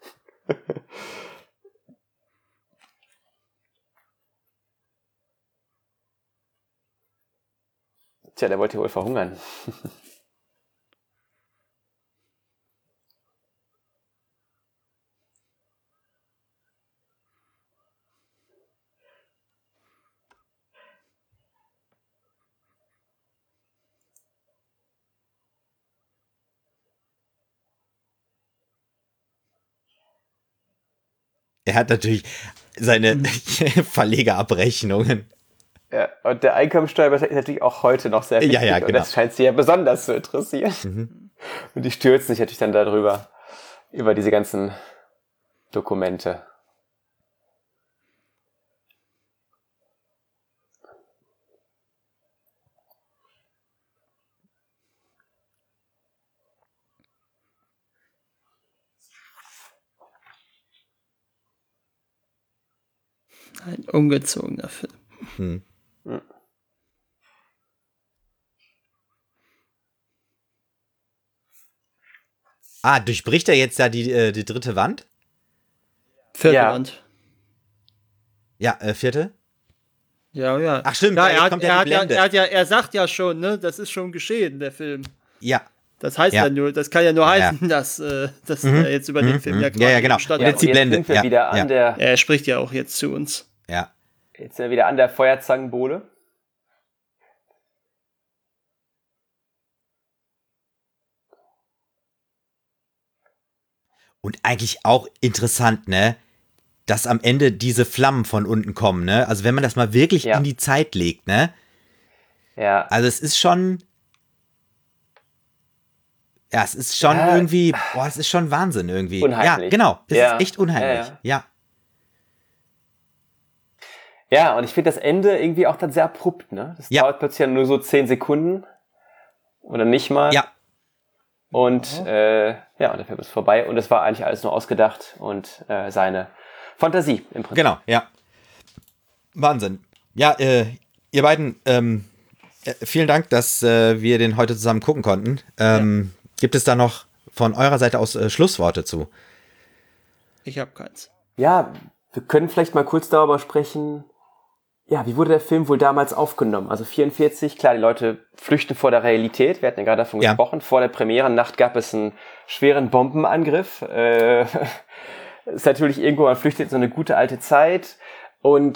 Tja, der wollte wohl verhungern. Er hat natürlich seine Verlegerabrechnungen. Ja, und der Einkommensteuer ist natürlich auch heute noch sehr wichtig. Ja, ja, genau. Und das scheint sie ja besonders zu interessieren. Mhm. Und die stürzen sich natürlich dann darüber, über diese ganzen Dokumente. Ein ungezogener Film. Hm. Hm. Ah, durchbricht er jetzt da die, äh, die dritte Wand? Vierte ja. Wand. Ja, äh, vierte? Ja, ja. Ach stimmt, ja, da er, hat, kommt er, ja hat die ja, Blende. er, hat ja, er sagt ja schon, ne, das ist schon geschehen, der Film. Ja. Das heißt ja, ja nur, das kann ja nur ja. heißen, dass, äh, dass mhm. er jetzt über mhm. den Film mhm. ja quasi ja, ja, genau. statt. Und jetzt die jetzt Blende. Sind wir ja. wieder an ja. der, er spricht ja auch jetzt zu uns. Ja. Jetzt sind wir wieder an der Feuerzangenbowle. Und eigentlich auch interessant, ne? Dass am Ende diese Flammen von unten kommen, ne? Also wenn man das mal wirklich ja. in die Zeit legt, ne? Ja. Also es ist schon, ja, es ist schon ja. irgendwie, boah, es ist schon Wahnsinn irgendwie. Unheimlich. Ja, genau, es ja. ist echt unheimlich, ja. ja. Ja, und ich finde das Ende irgendwie auch dann sehr abrupt, ne? Das ja. dauert plötzlich nur so zehn Sekunden oder nicht mal. Ja. Und äh, ja, und der Film ist vorbei und es war eigentlich alles nur ausgedacht und äh, seine Fantasie im Prinzip. Genau, ja. Wahnsinn. Ja, äh, ihr beiden, ähm, äh, vielen Dank, dass äh, wir den heute zusammen gucken konnten. Ähm, ja. Gibt es da noch von eurer Seite aus äh, Schlussworte zu? Ich habe keins. Ja, wir können vielleicht mal kurz darüber sprechen. Ja, wie wurde der Film wohl damals aufgenommen? Also vierundvierzig, klar, die Leute flüchten vor der Realität. Wir hatten ja gerade davon ja. gesprochen. Vor der Premierennacht gab es einen schweren Bombenangriff. Äh, ist natürlich irgendwo, man flüchtet in so eine gute alte Zeit. Und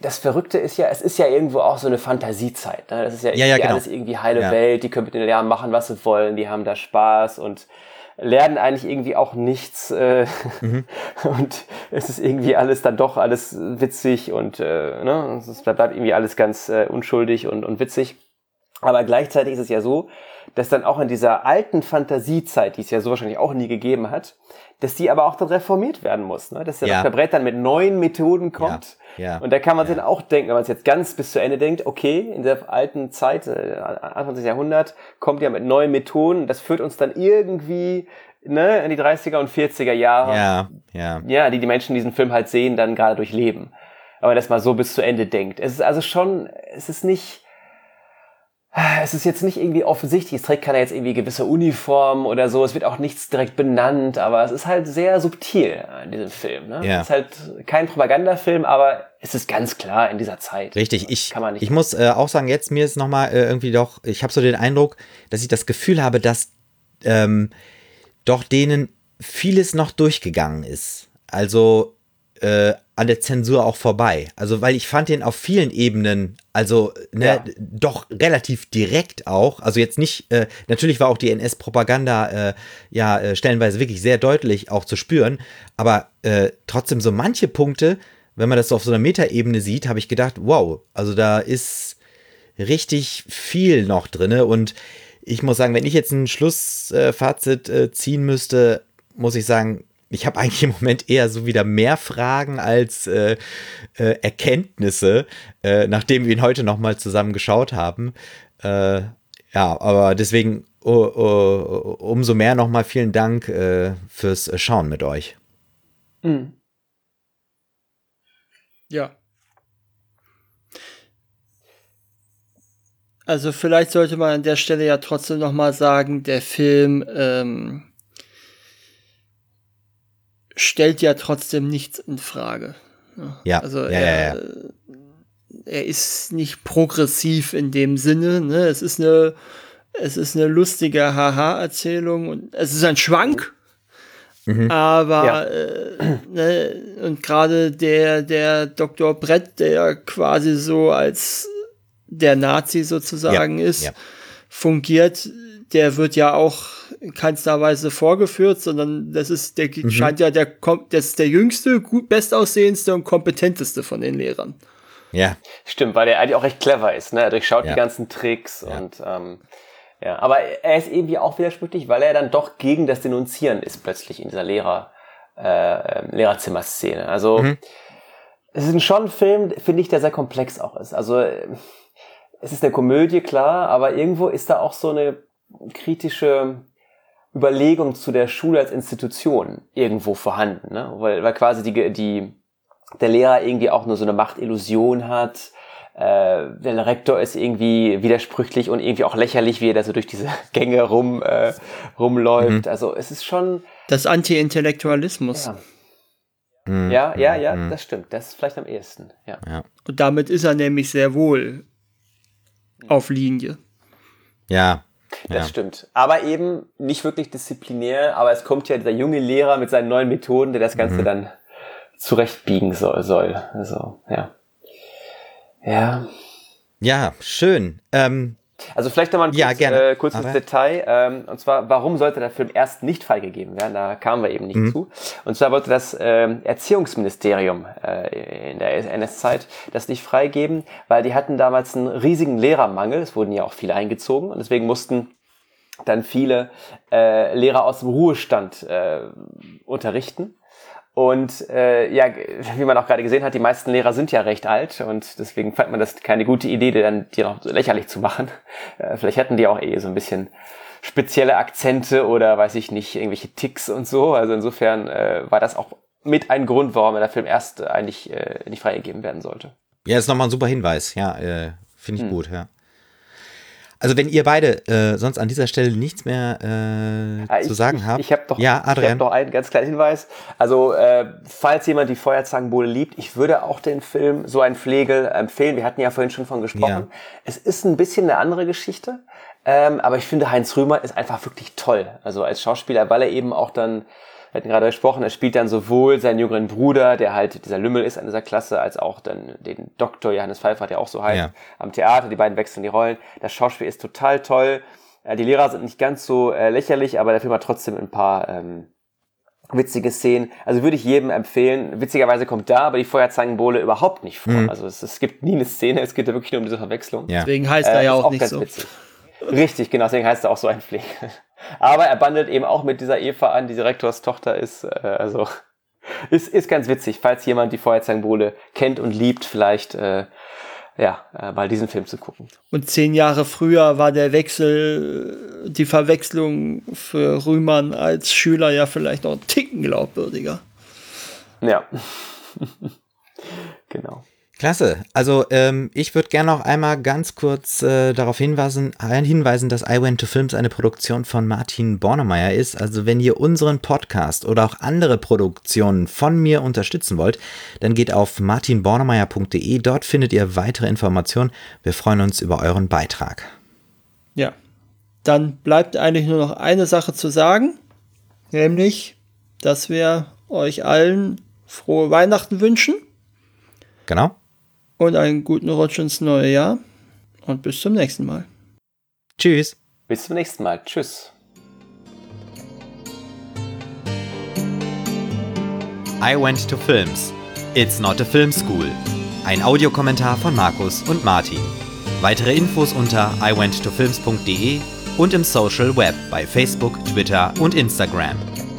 das Verrückte ist ja, es ist ja irgendwo auch so eine Fantasiezeit. Ne? Das ist ja, ja, ja, genau. alles irgendwie heile ja. Welt, die können mit den Lehrern machen, was sie wollen, die haben da Spaß und lernen eigentlich irgendwie auch nichts. Äh, mhm. Und es ist irgendwie alles dann doch alles witzig und äh, ne? Es bleibt irgendwie alles ganz äh, unschuldig und, und witzig. Aber gleichzeitig ist es ja so, dass dann auch in dieser alten Fantasiezeit, die es ja so wahrscheinlich auch nie gegeben hat, dass die aber auch dann reformiert werden muss. Ne? Dass der ja. Doktor Brett dann mit neuen Methoden kommt. Ja. Ja. Und da kann man ja. sich dann auch denken, wenn man es jetzt ganz bis zu Ende denkt, okay, in der alten Zeit, äh, Anfang des Jahrhunderts, kommt ja mit neuen Methoden. Das führt uns dann irgendwie ne, in die dreißiger und vierziger Jahre. Ja, ja. Ja, die die Menschen diesen Film halt sehen, dann gerade durchleben. Aber wenn man das mal so bis zu Ende denkt. Es ist also schon, es ist nicht, es ist jetzt nicht irgendwie offensichtlich, es trägt keiner jetzt irgendwie gewisse Uniform oder so, es wird auch nichts direkt benannt, aber es ist halt sehr subtil in diesem Film. Ne? Ja. Es ist halt kein Propagandafilm, aber es ist ganz klar in dieser Zeit. Richtig, ich, Kann man nicht ich muss äh, auch sagen, jetzt mir ist nochmal äh, irgendwie doch, ich habe so den Eindruck, dass ich das Gefühl habe, dass ähm, doch denen vieles noch durchgegangen ist. Also äh, an der Zensur auch vorbei. Also, weil ich fand den auf vielen Ebenen, also ne, ja. doch relativ direkt auch. Also jetzt nicht, äh, natürlich war auch die N S-Propaganda äh, ja äh, stellenweise wirklich sehr deutlich auch zu spüren, aber äh, trotzdem so manche Punkte, wenn man das so auf so einer Metaebene sieht, habe ich gedacht, wow, also da ist richtig viel noch drinne und ich muss sagen, wenn ich jetzt ein Schlussfazit äh, ziehen müsste, muss ich sagen, ich habe eigentlich im Moment eher so wieder mehr Fragen als äh, äh, Erkenntnisse, äh, nachdem wir ihn heute nochmal zusammen geschaut haben. Äh, ja, aber deswegen oh, oh, umso mehr nochmal vielen Dank äh, fürs Schauen mit euch. Mhm. Ja. Also vielleicht sollte man an der Stelle ja trotzdem nochmal sagen, der Film ähm, stellt ja trotzdem nichts in Frage. Ja, also ja, er, ja, ja. er ist nicht progressiv in dem Sinne. Ne? Es ist eine, es ist eine lustige Haha-Erzählung und es ist ein Schwank. Mhm. Aber ja. äh, ne, und gerade der der Doktor Brett, der quasi so als der Nazi sozusagen ja, ist, ja. fungiert, der wird ja auch in keinster Weise vorgeführt, sondern das ist, der mhm. scheint ja der, das ist der jüngste, gut, bestaussehendste und kompetenteste von den Lehrern. Ja. Stimmt, weil er eigentlich auch recht clever ist, ne? Er durchschaut ja. die ganzen Tricks ja. und, ähm, ja. Aber er ist irgendwie auch widersprüchlich, weil er dann doch gegen das Denunzieren ist plötzlich in dieser Lehrer, äh, Lehrerzimmerszene. Also, mhm. es ist schon ein Film, finde ich, der sehr komplex auch ist. Also, es ist eine Komödie, klar, aber irgendwo ist da auch so eine kritische Überlegung zu der Schule als Institution irgendwo vorhanden, ne? Weil, weil quasi die, die, der Lehrer irgendwie auch nur so eine Machtillusion hat, äh, der Rektor ist irgendwie widersprüchlich und irgendwie auch lächerlich, wie er da so durch diese Gänge rum, äh, rumläuft. Mhm. Also es ist schon... Das Anti-Intellektualismus. Ja. Mhm. ja, ja, ja, mhm. das stimmt. Das ist vielleicht am ehesten, ja. ja. Und damit ist er nämlich sehr wohl auf Linie. Ja. Das ja. stimmt. Aber eben nicht wirklich disziplinär, aber es kommt ja dieser junge Lehrer mit seinen neuen Methoden, der das Ganze mhm. dann zurechtbiegen soll, soll. Also, ja. Ja. Ja, schön. Ähm, also vielleicht nochmal ein ja, kurz, gerne. äh, kurzes aber Detail. Ähm, und zwar, warum sollte der Film erst nicht freigegeben werden? Da kamen wir eben nicht mhm. zu. Und zwar wollte das ähm, Erziehungsministerium äh, in der N S-Zeit das nicht freigeben, weil die hatten damals einen riesigen Lehrermangel. Es wurden ja auch viele eingezogen und deswegen mussten dann viele äh, Lehrer aus dem Ruhestand äh, unterrichten. Und äh, ja, wie man auch gerade gesehen hat, die meisten Lehrer sind ja recht alt und deswegen fand man das keine gute Idee, die dann die noch so lächerlich zu machen. Äh, vielleicht hätten die auch eh so ein bisschen spezielle Akzente oder weiß ich nicht, irgendwelche Ticks und so. Also insofern äh, war das auch mit ein Grund, warum der Film erst eigentlich äh, nicht freigegeben werden sollte. Ja, das ist nochmal ein super Hinweis. Ja, äh, finde ich hm. gut, ja. Also wenn ihr beide äh, sonst an dieser Stelle nichts mehr äh, ja, ich, zu sagen ich, habt. Ich habe doch, ja, ich hab doch einen ganz kleinen Hinweis. Also äh, falls jemand die Feuerzangenbowle liebt, ich würde auch den Film So ein Flegel empfehlen. Wir hatten ja vorhin schon von gesprochen. Ja. Es ist ein bisschen eine andere Geschichte. Ähm, aber ich finde, Heinz Rühmann ist einfach wirklich toll. Also als Schauspieler, weil er eben auch dann, wir hatten gerade gesprochen, er spielt dann sowohl seinen jüngeren Bruder, der halt dieser Lümmel ist an dieser Klasse, als auch dann den Doktor Johannes Pfeiffer, der auch so heißt, ja. am Theater. Die beiden wechseln die Rollen. Das Schauspiel ist total toll. Äh, die Lehrer sind nicht ganz so äh, lächerlich, aber der Film hat trotzdem ein paar ähm, witzige Szenen. Also würde ich jedem empfehlen. Witzigerweise kommt da aber die Feuerzangenbowle überhaupt nicht vor. Mhm. Also es, es gibt nie eine Szene, es geht ja wirklich nur um diese Verwechslung. Ja. Deswegen heißt er äh, ja auch, auch nicht so. Witzig. Richtig, genau, deswegen heißt er auch so ein Pfleg. Aber er bandelt eben auch mit dieser Eva an, die Direktorstochter ist. Äh, also ist, ist ganz witzig, falls jemand die Feuerzangenbowle kennt und liebt, vielleicht äh, ja, äh, mal diesen Film zu gucken. Und zehn Jahre früher war der Wechsel, die Verwechslung für Rühmann als Schüler ja vielleicht noch einen Ticken glaubwürdiger. Ja, genau. Klasse. Also ähm, ich würde gerne noch einmal ganz kurz äh, darauf hinweisen, hinweisen, dass I Went to Films eine Produktion von Martin Bornemeyer ist. Also wenn ihr unseren Podcast oder auch andere Produktionen von mir unterstützen wollt, dann geht auf martin bornemeyer punkt de. Dort findet ihr weitere Informationen. Wir freuen uns über euren Beitrag. Ja, dann bleibt eigentlich nur noch eine Sache zu sagen, nämlich, dass wir euch allen frohe Weihnachten wünschen. Genau. Und einen guten Rutsch ins neue Jahr. Und bis zum nächsten Mal. Tschüss. Bis zum nächsten Mal. Tschüss. I Went to Films. It's not a film school. Ein Audiokommentar von Markus und Martin. Weitere Infos unter i went to films punkt de und im Social Web bei Facebook, Twitter und Instagram.